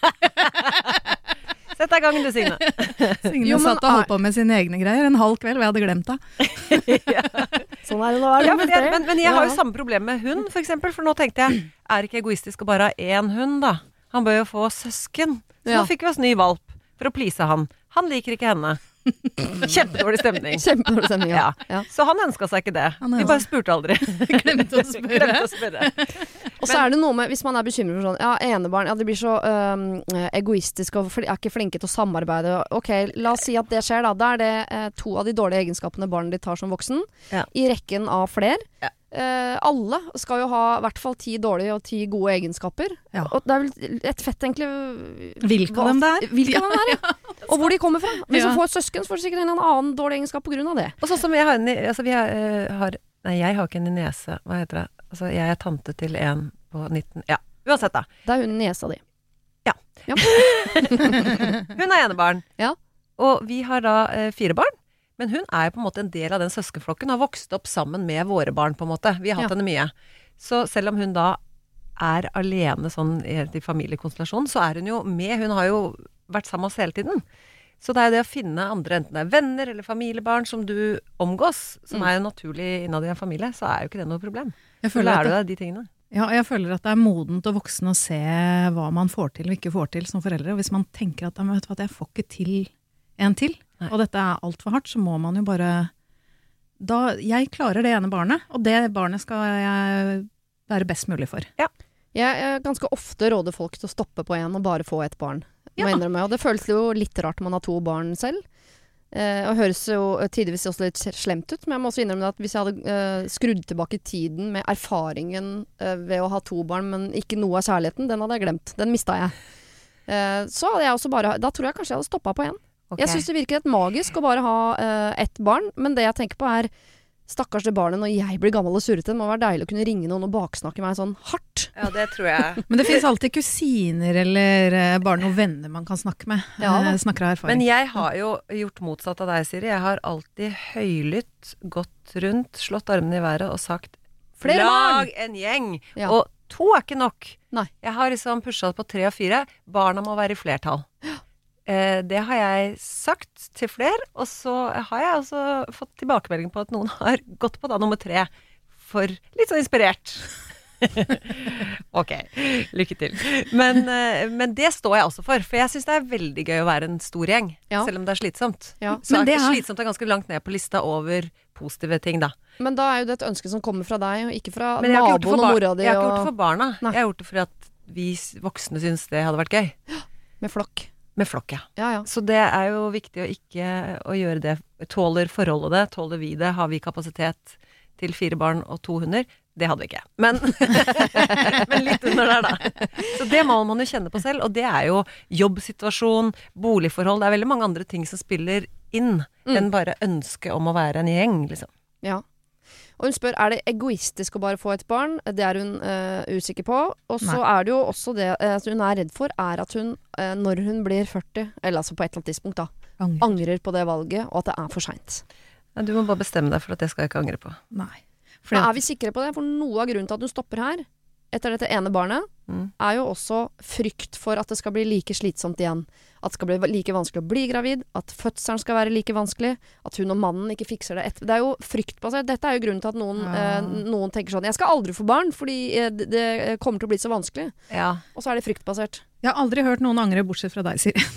Sett deg i gangen du, Signe. Signe jo, satt og holdt på med sine egne greier en halv kveld, vi hadde glemt det. ja. Sånn er det nå. Er det ja, men, jeg, men, men jeg har jo samme problem med hund, for eksempel, for nå tenkte jeg, er det ikke egoistisk å bare ha én hund da? Han bør jo få søsken. Så ja. Nå fikk vi oss ny valp for å please han. Han liker ikke henne. Kjempedårlig stemning. Kjempedårlig stemning, ja. ja. ja. Så han ønsket seg ikke det. Vi bare spurte aldri. Glemte å spørre. Glemte å spørre. Og så er det noe med, hvis man er bekymret for sånn, ja, enebarn, ja, det blir så um, egoistisk og er ikke flinke til å samarbeide. Ok, la oss si at det skjer da. Da er det eh, to av de dårlige egenskapene barnet ditt tar som voksen, ja. I rekken av flere. Ja. Uh, alle skal jo ha i hvert fall ti dårlige og ti gode egenskaper. Ja. Og det er vel et fett egentlig hvilke av dem det er. Hvilke av dem det er, ja. Og hvor de kommer fra. Hvis ja. Du får et søsken, så får du sikkert en annen dårlig egenskap på grunn av det. Og sånn som jeg har, altså vi har, har Nei, jeg har ikke en niese. Hva heter det? Altså, jeg er tante til en på nitten Ja, uansett da. Det er hun niesa di. Ja. Ja. Hun er enebarn. Ja. Og vi har da eh, fire barn. Men hun er jo på en måte en del av den søskenflokken, har vokst opp sammen med våre barn på en måte. Vi har hatt Ja. henne mye. Så selv om hun da er alene sånn i familiekonstellasjonen, så er hun jo med. Hun har jo vært sammen med oss hele tiden. Så det er jo det å finne andre, enten det er venner eller familiebarn som du omgås, som Mm. er jo naturlig innad i en familie, så er jo ikke det noe problem. Jeg Så føler at lærer du det- deg de tingene. Ja, jeg føler at det er modent og voksen å se hva man får til og ikke får til som foreldre. Og hvis man tenker at, vet du hva, at jeg får ikke til en til, Nei. og dette er alt for hardt, så må man jo bare da, Jeg klarer det ene barnet, og det barnet skal jeg være best mulig for. Jeg eh, ganske ofte råder folk til å stoppe på en og bare få et barn. Må Ja. jeg innrømme. Og det føles jo litt rart når man har to barn selv. Eh, og høres jo tidvis også litt slemt ut, men jeg må også innrømme at hvis jeg hadde eh, skrudd tilbake tiden med erfaringen eh, ved å ha to barn, men ikke noe av kjærligheten, den hadde jeg glemt. Den mista jeg. Eh, så hadde jeg også bare Da tror jeg kanskje jeg hadde stoppa på én. Ok. Jeg syns det virker helt magisk å bare ha eh, ett barn, men det jeg tenker på er stakkars det barnet når jeg blir gammel og surrete. Det må være deilig å kunne ringe noen og baksnakke meg sånn hardt. Ja, det tror jeg. Men det finnes alltid kusiner eller eh, bare noen venner man kan snakke med. Ja, da. Eh, snakker av erfaring. Men jeg har jo gjort motsatt av deg, Siri. Jeg har alltid høylytt gått rundt, slått armene i været og sagt Flere lag en gjeng! Ja. Og to er ikke nok. Nei. Jeg har liksom pusha på tre og fire. Barna må være i flertall. Eh, det har jeg sagt til flere, og så har jeg også fått tilbakemelding på at noen har gått på da nummer tre for litt sånn inspirert. Ok, lykke til. Men, eh, men det står jeg også for, for jeg syns det er veldig gøy å være en stor gjeng, Ja. selv om det er slitsomt. Ja. Så Men er det ikke er- slitsomt er ganske langt ned på lista over positive ting, da. Men da er jo det et ønske som kommer fra deg, og ikke fra Men jeg har ikke gjort det naboen for, og bar mora di jeg har ikke og gjort det for barna. Nei. Jeg har gjort det fordi at vi s- voksne syns det hadde vært gøy. med flokk. Med flokk, ja. Ja, ja. Så det er jo viktig å ikke å gjøre det. Tåler forholdet det? Tåler vi det? Har vi kapasitet til fire barn og to hunder? Det hadde vi ikke. Men, men litt under der, da. Så det må man jo kjenne på selv. Og det er jo jobbsituasjon, boligforhold. Det er veldig mange andre ting som spiller inn Mm. enn bare ønsket om å være en gjeng, liksom. Ja. Og hun spør er det egoistisk å bare få et barn. Det er hun eh, usikker på. Og så er det jo også det eh, hun er redd for, er at hun, eh, når hun blir førti, eller altså på et eller annet tidspunkt, da, Angrer. angrer på det valget, og at det er for seint. Ja, du må bare bestemme deg for at det skal jeg ikke angre på. Nei. For er vi sikre på det? For noe av grunnen til at hun stopper her, etter dette ene barnet, Mm. er jo også frykt for at det skal bli like slitsomt igjen. At det skal bli like vanskelig å bli gravid, at fødselen skal være like vanskelig, at hun og mannen ikke fikser det etter. Det er jo fryktbasert. Dette er jo grunnen til at noen, Ja. eh, noen tenker sånn, jeg skal aldri få barn, fordi eh, det, det kommer til å bli så vanskelig. Ja. Og så er det fryktbasert. Jeg har aldri hørt noen angre, bortsett fra deg, Siri.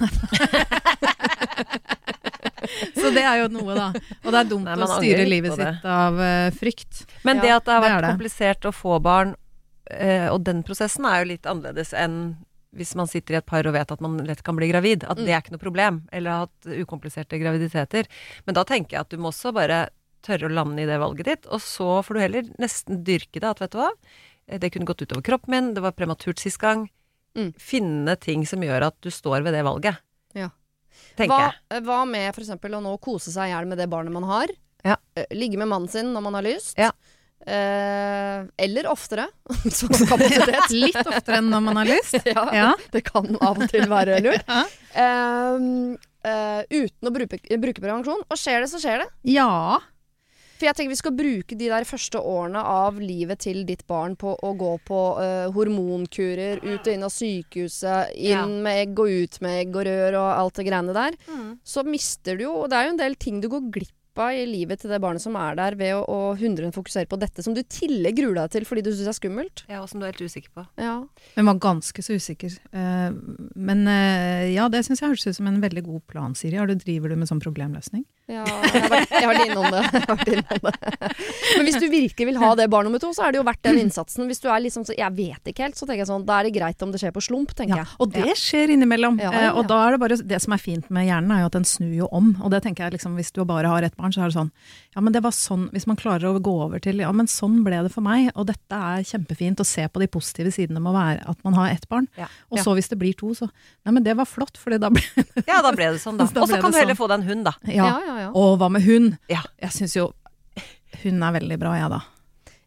Så det er jo noe, da. Og det er dumt Nei, man å angrer styre litt livet på det. sitt av eh, frykt. Men Ja, det at det har det vært er det. komplisert å få barn, eh, og den prosessen er jo litt annerledes enn hvis man sitter i et par og vet at man lett kan bli gravid. At Mm. det er ikke noe problem. Eller har hatt ukompliserte graviditeter. Men da tenker jeg at du må også bare tørre å lande i det valget ditt, og så får du heller nesten dyrke det. At vet du hva, Eh, det kunne gått utover kroppen min, det var prematurt sist gang. Mm. Finne ting som gjør at du står ved det valget. Ja. Tenker Hva, jeg. hva med for eksempel å nå kose seg i hjel med det barnet man har? Ja. Eh, Ligge med mannen sin når man har lyst? Ja. Eh, eller oftere. Sånn kapasitet. Litt oftere enn når man har lyst. Ja, Ja. det kan av og til være lurt. Ja. Eh, eh, uten å bruke, bruke prevensjon. Og skjer det, så skjer det. Ja. For jeg tenker vi skal bruke de der første årene av livet til ditt barn på å gå på eh, hormonkurer, ut og inn av sykehuset, inn Ja. med egg og ut med egg og rør og alt det greiene der. Mm. Så mister du jo, og det er jo en del ting du går glipp av i livet til det barnet som er der, ved å, å hundre fokusere på dette, som du i tillegg gruer deg til fordi du synes er skummelt. Ja, og som du er helt usikker på. Ja. Hun var ganske så usikker. Eh, men eh, ja, det syns jeg hørtes ut som en veldig god plan, Siri. Har du, driver du med sånn problemløsning? Ja, jeg har vært, jeg har vært innom det. Jeg har vært innom det. Men hvis du virkelig vil ha det barn nummer to, så er det jo verdt den innsatsen. Hvis du er liksom så, jeg vet ikke helt, så tenker jeg sånn, da er det greit om det skjer på slump, tenker Ja, jeg. og det skjer innimellom. Ja, Eh, ja, og ja. da er det bare det som er fint med hjernen, er jo at den snur jo om. Og det tenker jeg liksom, hvis du bare har ett barn, så er det sånn ja, men det var sånn, hvis man klarer å gå over til ja, men sånn ble det for meg, og dette er kjempefint å se på de positive sidene med å være at man har ett barn. Ja. Og så hvis det blir to, så nei, men det var flott, for da ble Ja, da ble det sånn, da. Da Og så ble kan det du heller sånn. få deg en hund, da. ja. Ja, ja, ja. Og hva med hund? Ja. Jeg syns jo hun er veldig bra, jeg, ja, da.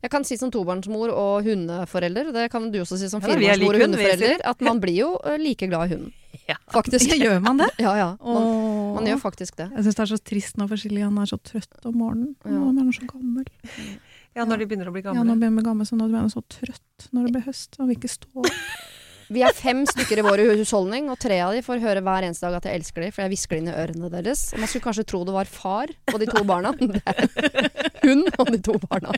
Jeg kan si som tobarnsmor og hundeforelder, det kan du også si som Ja, vi er firebarnsmor like og hund, vi sier. hundeforelder, at man blir jo eh, like glad i hunden. Ja. Faktisk. Ja, gjør man det? Ja, ja. Man, Åh. man gjør faktisk det. Jeg synes det er så trist nå, for Siljan er så trøtt om morgenen. Ja. Nå er han så gammel. Ja, når de begynner å bli Ja, gamle. nå blir han gammel, så nå blir han så trøtt når det blir høst, og vil ikke stå. Vi er fem stykker i vår husholdning, og tre av de får høre hver eneste dag at jeg elsker dem, for jeg hvisker det inn i ørene deres. Og man skulle kanskje tro det var far og de to barna. Det er hun og de to barna.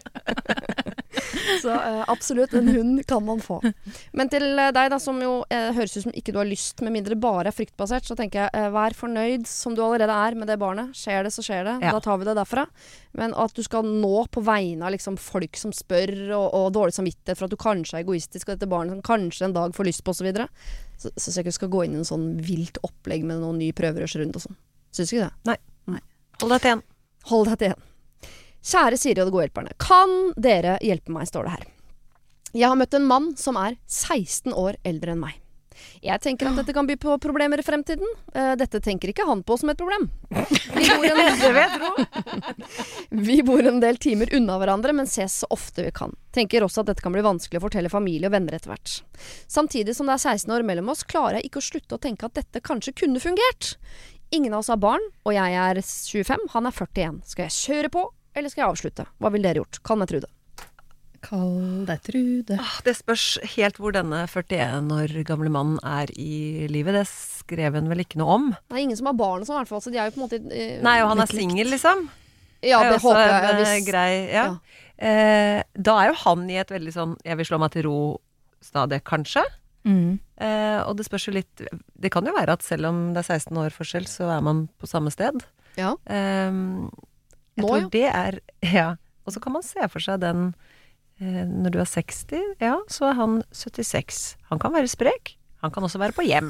Så eh, absolutt, en hund kan man få. Men til eh, deg da, som jo eh, høres ut som ikke du har lyst, med mindre bare er fryktbasert, så tenker jeg, eh, vær fornøyd som du allerede er med det barnet. Skjer det, så skjer det. Ja. Da tar vi det derfra. Men at du skal nå på vegne av liksom, folk som spør, og, og dårlig samvittighet for at du kanskje er egoistisk, og dette barnet som kanskje en dag får lyst på, og så videre. Så, så synes jeg ikke du skal gå inn i en sånn vilt opplegg med noen ny prøverørsrunde og sånn. Synes ikke det? Hold deg til en. Hold deg til en. Kjære Siri og de gode hjelperne. Kan dere hjelpe meg, står det her. Jeg har møtt en mann som er seksten år eldre enn meg. Jeg tenker at dette kan by på problemer i fremtiden. Uh, dette tenker ikke han på som et problem. Vi bor en, Det vet du. vi bor en del timer unna hverandre, men ses så ofte vi kan. Tenker også at dette kan bli vanskelig å fortelle familie og venner etter hvert. Samtidig som det er seksten år mellom oss, klarer jeg ikke å slutte å tenke at dette kanskje kunne fungert. Ingen av oss har barn, og jeg er tjuefem, han er førtien. Skal jeg kjøre på, eller skal jeg avslutte? Hva ville dere gjort? Kall meg Trude. Kall deg Trude. Ah, Det spørs helt hvor denne førtien år gamle mannen er i livet. Det skrev han vel ikke noe om. Det er ingen som har barn og sånn, i hvert fall, så de er jo på en måte eh, Nei, og han er litt likt. singel, liksom. Ja, er det jo også håper jeg. en, eh, Hvis, grei, ja. Eh, da er jo han i et veldig sånn jeg vil slå meg til ro-stadie, kanskje. Mm. Eh, og det spørs jo litt Det kan jo være at selv om det er seksten år forskjell, så er man på samme sted. ja. Eh, jeg Nå, tror ja. det er Ja. Og så kan man se for seg den eh, når du er seksti, ja, så er han syttiseks. Han kan være sprek. Han kan også være på hjem.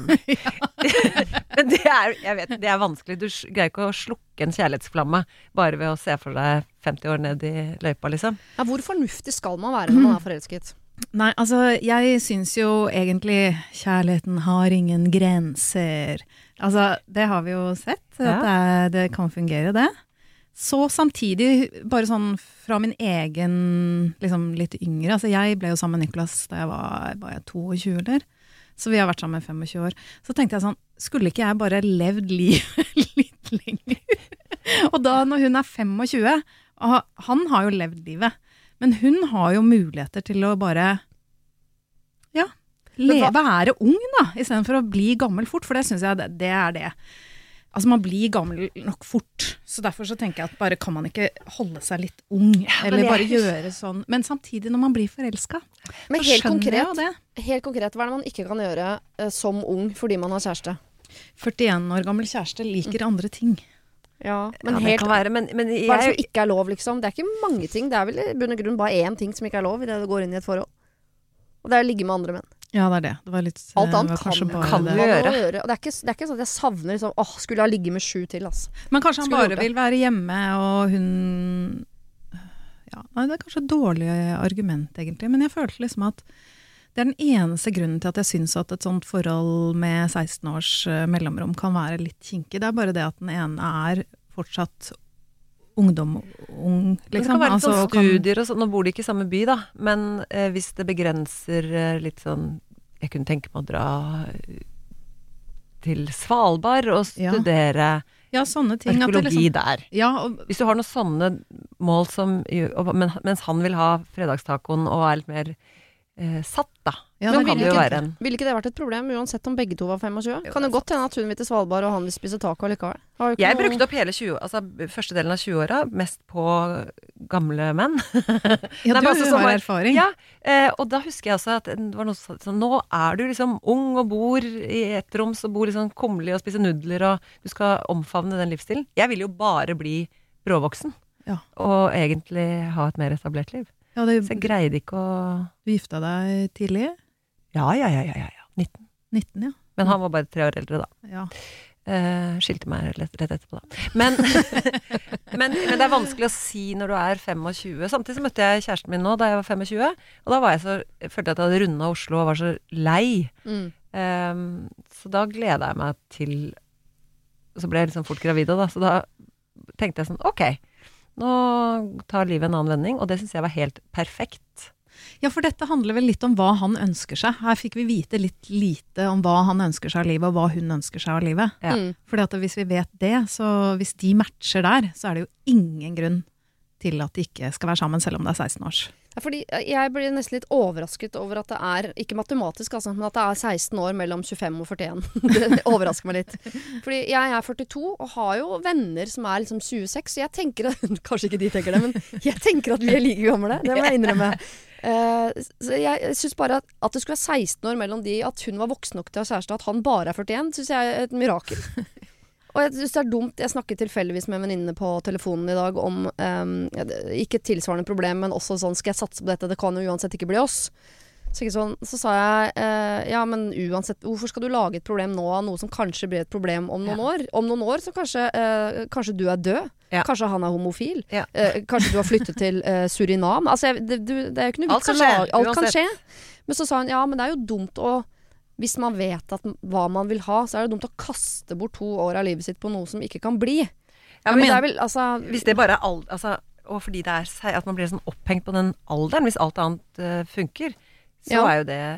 Men det er, jeg vet, det er vanskelig. Du s- greier ikke å slukke en kjærlighetsflamme bare ved å se for deg femti år ned i løypa, liksom. Ja, hvor fornuftig skal man være når man er forelsket? Nei, altså, jeg syns jo egentlig kjærligheten har ingen grenser. Altså, det har vi jo sett, at Ja. det, er, det kan fungere, det. Så samtidig, bare sånn fra min egen, liksom litt yngre, altså jeg ble jo sammen med Nicholas da jeg var, var jeg tjueto, eller? Så vi har vært sammen i tjuefem år. Så tenkte jeg sånn, skulle ikke jeg bare levd livet litt lenger? Og da når hun er tjuefem, og han har jo levd livet, men hun har jo muligheter til å bare, ja, leve, være ung da, i stedet for å bli gammel fort, for det synes jeg det, det er det. Altså man blir gammel nok fort, så derfor så tenker jeg at bare kan man ikke holde seg litt ung, eller jeg- bare gjøre sånn, men samtidig når man blir forelsket, Men så helt skjønner jeg jo konkret, det. helt konkret, hva er det man ikke kan gjøre eh, som ung fordi man har kjæreste? førtien år gammel kjæreste liker andre ting. Ja, men Ja, det helt, kan være, men, men hva er det som jeg, ikke er lov, liksom? Det er ikke mange ting. Det er vel i bunn og grunn bare én ting som ikke er lov i det du går inn i et forhold. Og det er å ligge med andre menn. Ja, det er det. Det var litt, Alt det annet var kan, kanskje bare kan det. du gjøre. Og det er, ikke, det er ikke sånn at jeg savner liksom, åh, skulle jeg ha ligget med sju til, altså. Men kanskje han Skulle gjort bare det. vil være hjemme, og hun... Ja, nei, det er kanskje et dårlig argument, egentlig. Men jeg følte liksom at det er den eneste grunnen til at jeg synes at et sånt forhold med seksten års eh, mellomrom kan være litt kinkig. Det er bare det at den ene er fortsatt ungdom, ung, Men det liksom. kan være litt Altså, sånn og kan- studier og sånn, nå bor de ikke i samme by da, men eh, hvis det begrenser eh, litt sånn, jeg kunne tenke meg å dra eh, til Svalbard og Ja. studere Ja, sånne ting. at det arkeologi liksom, der. ja, og, Hvis du har noen sånne mål som, og, men, mens han vil ha fredagstacoen og er litt mer eh, satt da, ja, så det kan vil det jo ikke- være en Ville ikke det vært et problem uansett om begge to var tjuefem? Jo, Kan det jo er godt hende at hun vil til Svalbard og han vil spise taco likevel. Har jo ikke Jeg noe- brukte opp hele tjue, altså første delen av tjueåra mest på gamle menn. ja, Nei, men du altså, som har var- erfaring. Ja, eh, og da husker jeg også at det var noe sånn, sånn, nå er du liksom ung og bor i et roms og bor liksom kummerlig og spiser nudler og du skal omfavne den livsstilen. Jeg ville jo bare bli bråvoksen Ja. og egentlig ha et mer etablert liv. Ja, det, Så jeg greide ikke å... du gifta deg tidlig? Ja, ja, ja, ja, ja, ja. nitten. nitten, ja. Men han var bare tre år eldre da. ja. Eh, skilte meg rett, rett etterpå da. Men, men, men det er vanskelig å si når du er tjuefem. Samtidig så møtte jeg kjæresten min nå da jeg var tjuefem, og da var jeg så, jeg følte at jeg hadde rundet Oslo og var så lei. Mm. Um, så da gleda jeg meg til Så ble jeg liksom fort gravid da, så da tenkte jeg sånn, ok, nå tar livet en annen vending, og det synes jeg var helt perfekt. Ja, for dette handler vel litt om hva han ønsker seg. Her fikk vi vite litt lite om hva han ønsker seg av livet, og hva hun ønsker seg av livet. Ja. Mm. Fordi at hvis vi vet det, så hvis de matcher der, så er det jo ingen grunn til at de ikke skal være sammen, selv om det er seksten års. Ja, fordi jeg blir nesten litt overrasket over at det er, ikke matematisk altså, men at det er seksten år mellom tjuefem og førtien. Det overrasker meg litt. Fordi jeg er førtito og har jo venner som er liksom tjueseks, så jeg tenker at, kanskje ikke de tenker det, men jeg tenker at vi er like gamle, det må jeg innrømme. Uh, så jeg synes bare at, at det skulle være seksten år mellom de, at hun var voksen nok til å ha kjæreste, at han bare er førtien, synes jeg er et mirakel. Og jeg synes det er dumt, jeg snakket tilfeldigvis med venninnene på telefonen i dag om, um, ikke et tilsvarende problem, men også sånn, skal jeg satse på dette, det kan jo uansett ikke bli oss. Så, ikke sånn, så sa jeg, uh, ja, men uansett, hvorfor skal du lage et problem nå av noe som kanskje blir et problem om noen ja. år? Om noen år så kanskje, uh, kanskje du er død. Ja. Kanskje han er homofil. Ja. Uh, kanskje du har flyttet til uh, Surinam. Altså, jeg, det, du, det er jo ikke noe vits å lage. Alt kan skje. Men så sa han, ja, men det er jo dumt å hvis man vet at hva man vil ha, så er det dumt å kaste bort to år av livet sitt på noe som ikke kan bli. Ja, men, men det er vel, altså, hvis det bare er ald- altså, og fordi det er at man blir sånn opphengt på den alderen, hvis alt annet uh, funker, så ja. er jo det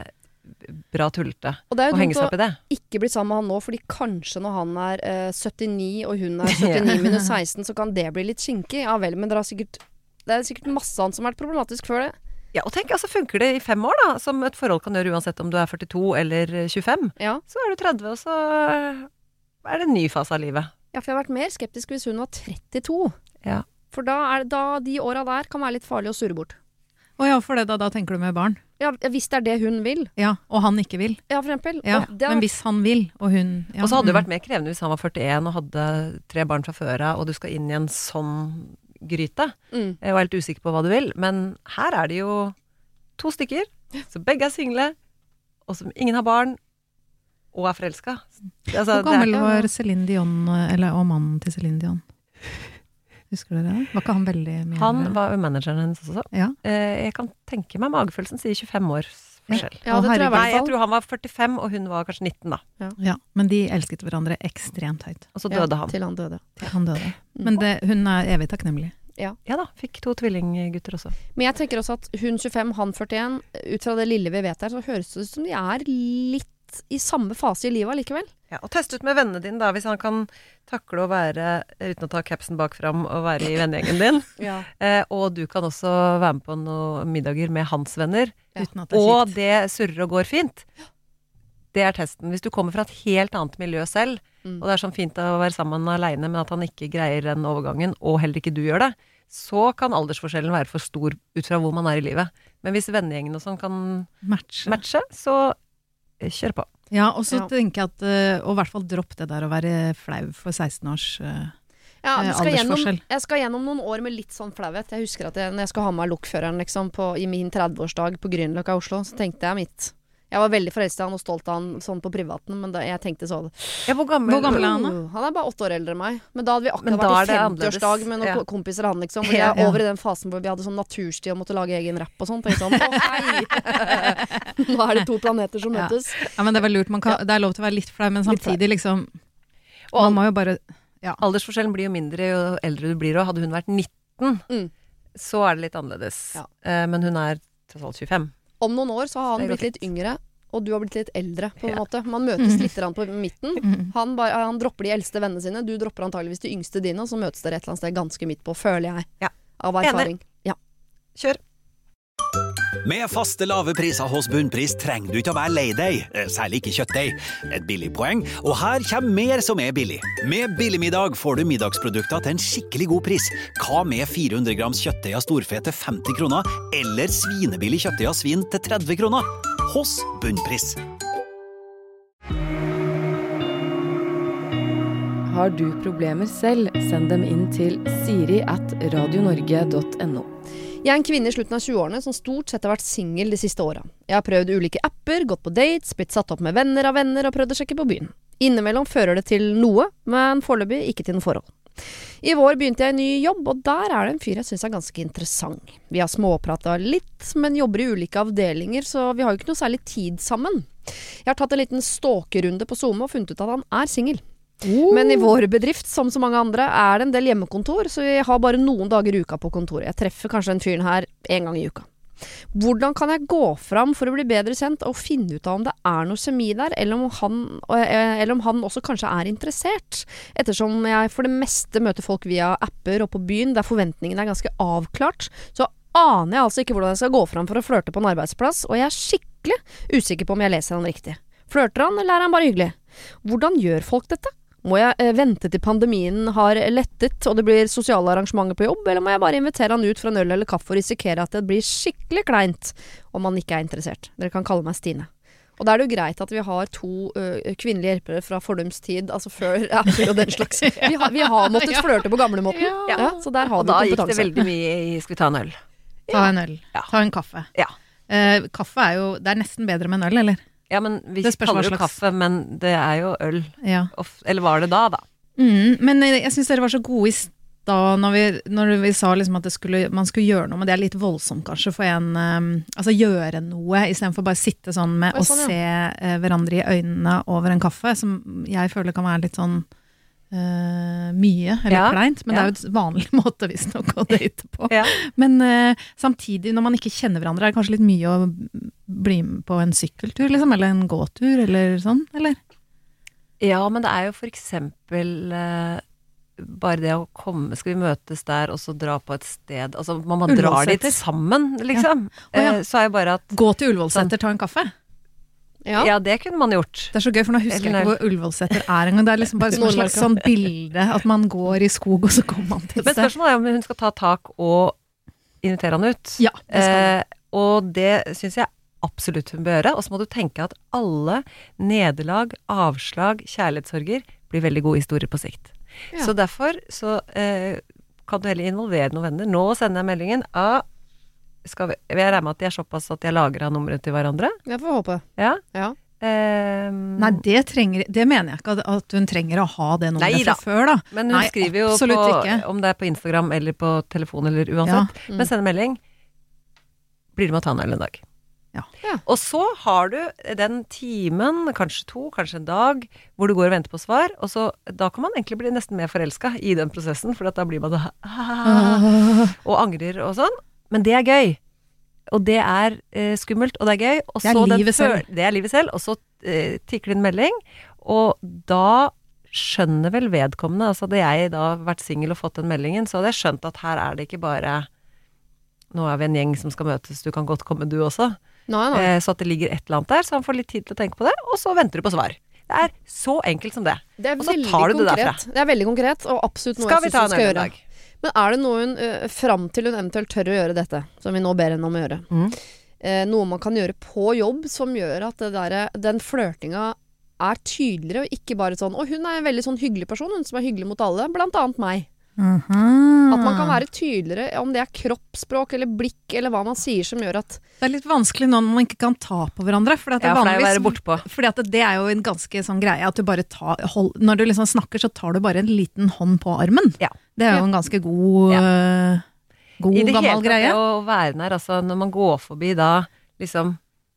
bra tullete og det er jo å henge seg opp i det. Ikke bli sammen med han nå, fordi kanskje når han er uh, syttini og hun er syttini minus seksten, så kan det bli litt skinkig. Ja vel, men det er sikkert, det er sikkert masse annet som er problematisk før det. Ja, og tenk, altså funker det i fem år da, som et forhold kan gjøre uansett om du er førtito eller tjuefem. Ja. Så er du tretti, og så er det en ny fase av livet. Ja, for jeg har vært mer skeptisk hvis hun var trettito. Ja. For da er da de åra der kan være litt farlig å surre bort. Å ja, for det da, da tenker du med barn? Ja, hvis det er det hun vil. Ja, og han ikke vil. Ja, for eksempel. Ja, er... men hvis han vil, og hun... Ja. Og så hadde det vært mer krevende hvis han var førtien og hadde tre barn fra før av, og du skal inn i en sånn gryte. Mm. Jeg var helt usikker på hva du vil, men her er det jo to stykker, så begge er single, og som ingen har barn, og er forelsket. Altså, hvor gammel var Céline Dion, eller og mannen til Céline Dion? Husker dere det? Var ikke han veldig mye? Han var manageren hennes også. Ja. Eh, jeg kan tenke meg magefølelsen sier tjuefem år forskjell. Ja, det tror jeg, Nei, jeg tror han var førtifem, og hun var kanskje nitten da. Ja. Ja, men de elsket hverandre ekstremt høyt. Og så døde ja, han. Til han døde. Til han døde. Men det, hun er evig takknemlig. Ja. ja da, fikk to tvillinggutter også. Men jeg tenker også at hun tjuefem, han førtien, ut fra det lille vi vet her, så høres det ut som de er litt i samme fase i livet likevel. Ja, og test ut med vennene dine da, hvis han kan takle å være, uten å ta capsen bak fram, og være i vennegjengen din. ja. eh, og du kan også være med på noen middager med hans venner. Ja. Uten at det er og kjipt. det surrer og går fint. Det er testen. Hvis du kommer fra et helt annet miljø selv, mm. og det er sånn fint å være sammen alene, men at han ikke greier den overgangen, og heller ikke du gjør det, så kan aldersforskjellen være for stor ut fra hvor man er i livet. Men hvis vennegjengen og sånn kan matche, matche så eh, kjør på. Ja, og så ja. tenker jeg at, uh, og i hvert fall dropp det der å være flau for seksten års uh, ja, skal aldersforskjell. Gjennom, jeg skal gjennom noen år med litt sånn flauhet. Jeg husker at jeg, når jeg skal ha med lokføreren liksom, på, i min trettiårsdag på Grünerløkka i Oslo, så tenkte jeg mitt. Jeg var veldig forelsket i han og stolt av han sånn på privaten, men da, jeg tenkte sånn ja, hvor, gammel, hvor gammel er han da? Uh, han er bare åtte år eldre enn meg. Men da hadde vi akkurat da vært i femtiårsdag med noen ja. kompiser han liksom. Hvor jeg ja, ja. over i den fasen hvor vi hadde sånn naturstid og måtte lage egen rapp og sånn. Tenkte sånn, å hei! Nå er det to planeter som ja. møtes. Ja, men det er vel lurt. Man kan, det er lov til å være litt flau, men samtidig liksom og man må jo bare ja. Aldersforskjellen blir jo mindre jo eldre du blir, og hadde hun vært nitten, mm. så er det litt annerledes. Ja. Uh, men hun er tross alt tjuefem. Om noen år så har han blitt litt yngre. Og du har blitt litt eldre, på en ja. måte. Man møtes mm. litt på midten. Han, bare, han dropper de eldste vennene sine. Du dropper antageligvis de yngste dine, og så møtes dere et eller annet sted ganske midt på, føler jeg. Ja. Av erfaring. Ja. Kjør. Med faste lave priser hos Bunnpris trenger du ikke å være lei deg, særlig ikke kjøttdeig. Et billig poeng, og her kommer mer som er billig. Med Billigmiddag får du middagsprodukter til en skikkelig god pris. Hva med fire hundre grams kjøttdeig av storfe til femti kroner, eller svinebillig kjøttdeig av svin til tretti kroner? Hos Bunnpris. Har du problemer selv, send dem inn til siri at radionorge punktum no. Jeg er en kvinne i slutten av tjueårene som stort sett har vært single de siste åra. Jeg har prøvd ulike apper, gått på dates, blitt satt opp med venner av venner og prøvd å sjekke på byen. Innimellom fører det til noe, men foreløpig ikke til noe forhold. I vår begynte jeg en ny jobb, og der er det en fyr jeg synes er ganske interessant. Vi har småpratet litt, men jobber i ulike avdelinger, så vi har jo ikke noe særlig tid sammen. Jeg har tatt en liten stalkerrunde på Zoom og funnet ut at han er single. Oh. Men i vår bedrift, som så mange andre, er det en del hjemmekontor, så vi har bare noen dager i uka på kontoret. Jeg treffer kanskje en fyren her en gang i uka. Hvordan kan jeg gå fram for å bli bedre kjent og finne ut av om det er noe kjemi der, eller om han, eller om han også kanskje er interessert? Ettersom jeg for det meste møter folk via apper og på byen, der forventningene er ganske avklart, så aner jeg altså ikke hvordan jeg skal gå fram for å flørte på en arbeidsplass, og jeg er skikkelig usikker på om jeg leser han riktig. Flørter han, eller er han bare hyggelig? Hvordan gjør folk dette? Må jeg eh, vente til pandemien har lettet og det blir sosiale arrangementer på jobb, eller må jeg bare invitere han ut fra en øl eller kaffe og risikere at det blir skikkelig kleint om han ikke er interessert? Dere kan kalle meg Stine. Og da er det jo greit at vi har to uh, kvinnelige hjelpere fra fordums tid, altså før apper og den slags. Vi har, vi har måttet flørte på gamlemåten. Ja. Ja, så der har og vi da kompetanse. Gikk det veldig mye i skal vi ta en øl? Ta en øl. Ja. Ta en kaffe. Ja. Eh, kaffe er jo, det er nesten bedre med en øl, eller? Ja, men vi kaller det jo kaffe, men det er jo øl. Ja. Eller var det da, da? Mm, men jeg synes dere var så gode i stad når vi, når vi sa liksom at det skulle, man skulle gjøre noe, men det er litt voldsomt kanskje for en, um, altså gjøre noe, i stedet for bare sitte sånn med å sånn, ja. se uh, hverandre i øynene over en kaffe, som jeg føler kan være litt sånn Uh, mye, eller ja, kleint, men ja. Det er jo et vanlig måte hvis nok å date på. Ja. Men uh, samtidig, når man ikke kjenner hverandre, er det kanskje litt mye å bli med på en sykkeltur, liksom, eller en gåtur, eller sånn, eller? Ja, men det er jo for eksempel uh, bare det å komme, skal vi møtes der, og så dra på et sted, altså man, man drar dit sammen, liksom. Ja. Oh, ja. uh, så er jo bare at gå til Ullevålseter, ta en kaffe. Ja. ja, det kunne man gjort. Det er så gøy, for nå husker jeg ikke hvor Ullevålseter er en gang. Det er liksom bare som et slags sånn bilde, at man går i skog, og så kommer man til et sted. Men spørsmålet er om hun skal ta tak og invitere han ut. Ja, det skal eh, og det synes jeg absolutt hun bør gjøre. Og så må du tenke at alle nederlag, avslag, kjærlighetssorger blir veldig gode historier på sikt. Ja. Så derfor så eh, kan du heller involvere noen venner. Nå sender jeg meldingen av Skal vi, jeg regner med at de er såpass at de har lagret nummeret til hverandre. Jeg får håpe. Ja. Ja. Um, Nei, det, trenger, det mener jeg ikke at hun trenger å ha det nummeret fra før, da. Men hun Nei, skriver jo på, om det er på Instagram eller på telefon eller uansett. Ja. Mm. Men send en melding. Blir det med å ta en eller en dag. Ja. Ja. Og så har du den timen, kanskje to, kanskje en dag, hvor du går og venter på svar, og så, da kan man egentlig bli nesten mer forelsket i den prosessen, for da blir man det, og angrer og sånn. Men det er gøy, og det er eh, skummelt, og det er gøy. Og det er så livet selv. Det er livet selv, og så eh, tikker det en melding, og da skjønner vel vedkommende, altså hadde jeg da vært single og fått den meldingen, så hadde jeg skjønt at her er det ikke bare, nå er vi en gjeng som skal møtes, du kan godt komme du også. Nei, nei. Eh, så at det ligger et eller annet der, så han får litt tid til å tenke på det, og så venter du på svar. Det er så enkelt som det. Det er og så veldig tar du det konkret. derfra. Det er veldig konkret, og absolutt noe skal jeg synes hun skal gjøre. Dag? Men er det noe hun, uh, fram til hun eventuelt tør å gjøre dette, som vi nå ber henne om å gjøre, mm. uh, noe man kan gjøre på jobb, som gjør at det der, den flørtinga er tydeligere, og ikke bare sånn, og hun er en veldig sånn hyggelig person, hun som er hyggelig mot alle, blant annet meg. Mm-hmm. At man kan være tydeligere, om det er kroppsspråk eller blikk, eller hva man sier som gjør at det er litt vanskelig når man ikke kan ta på hverandre, for det er ja, for vanligvis, det er å være bortpå. Fordi at det er jo en ganske sånn greie, at du bare tar, hold, når du liksom snakker, så tar du bare en liten hånd på armen. Ja. Det er jo en ganske god, ja. uh, god gammel greie. I det hele tatt det å være nær, altså når man går forbi da, liksom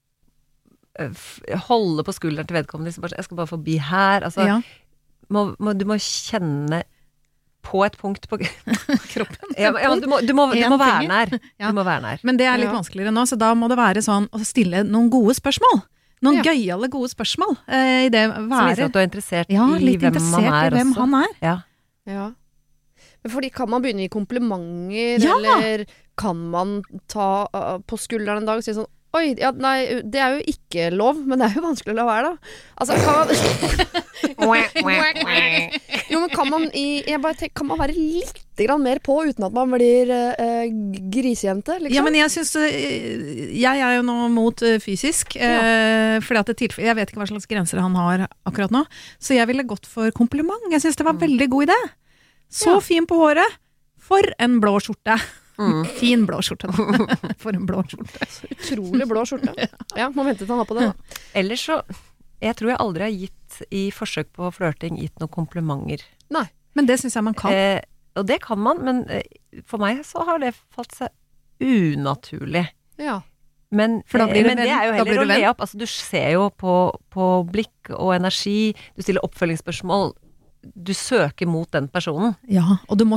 holde på skulderen til vedkommende, liksom bare, jeg skal bare forbi her, altså ja. må, må, du må kjenne på et punkt på kroppen. Ja, ja, du, må, du, må, du må være nær. Ja. Du må være nær. Men det er litt ja. vanskeligere nå, så da må det være sånn å stille noen gode spørsmål. Noen ja. gøyale gode spørsmål. Eh, i det være, som viser at du er interessert ja, i hvem interessert man er i hvem også. Han er. Ja. Ja. Men fordi kan man begynne å gi komplimenter, ja. eller kan man ta uh, på skulderen en dag og si sånn, oi, ja, nei, det er jo ikke lov, men det er jo vanskelig å la være da. Altså, kan man... jo, men kan man, i, jeg bare tenker, kan man være litt grann mer på, uten at man blir uh, grisejente, liksom? Ja, men jeg synes, uh, jeg er jo nå mot uh, fysisk, uh, ja. fordi at det tilfelle, jeg vet ikke hva slags grenser han har akkurat nå, så jeg ville gått for kompliment. Jeg synes det var en veldig god idé. Så ja. fin på håret, for en blå skjorte. Mm. Fin blå skjorte da. For en blå skjorte. Utrolig blå skjorte. Ja, må vente til han har på det da. Ellers så, jeg tror jeg aldri har gitt i forsøk på flørting gitt noen komplimenter. Nei. Men det synes jeg man kan. Eh, og det kan man, men eh, for meg så har det falt seg unaturlig. Ja. Men, for da blir eh, det men det er jo heller å le opp. Altså, du ser jo på, på blikk og energi, du stiller oppfølgingsspørsmål du søker mot den personen. Ja, og du må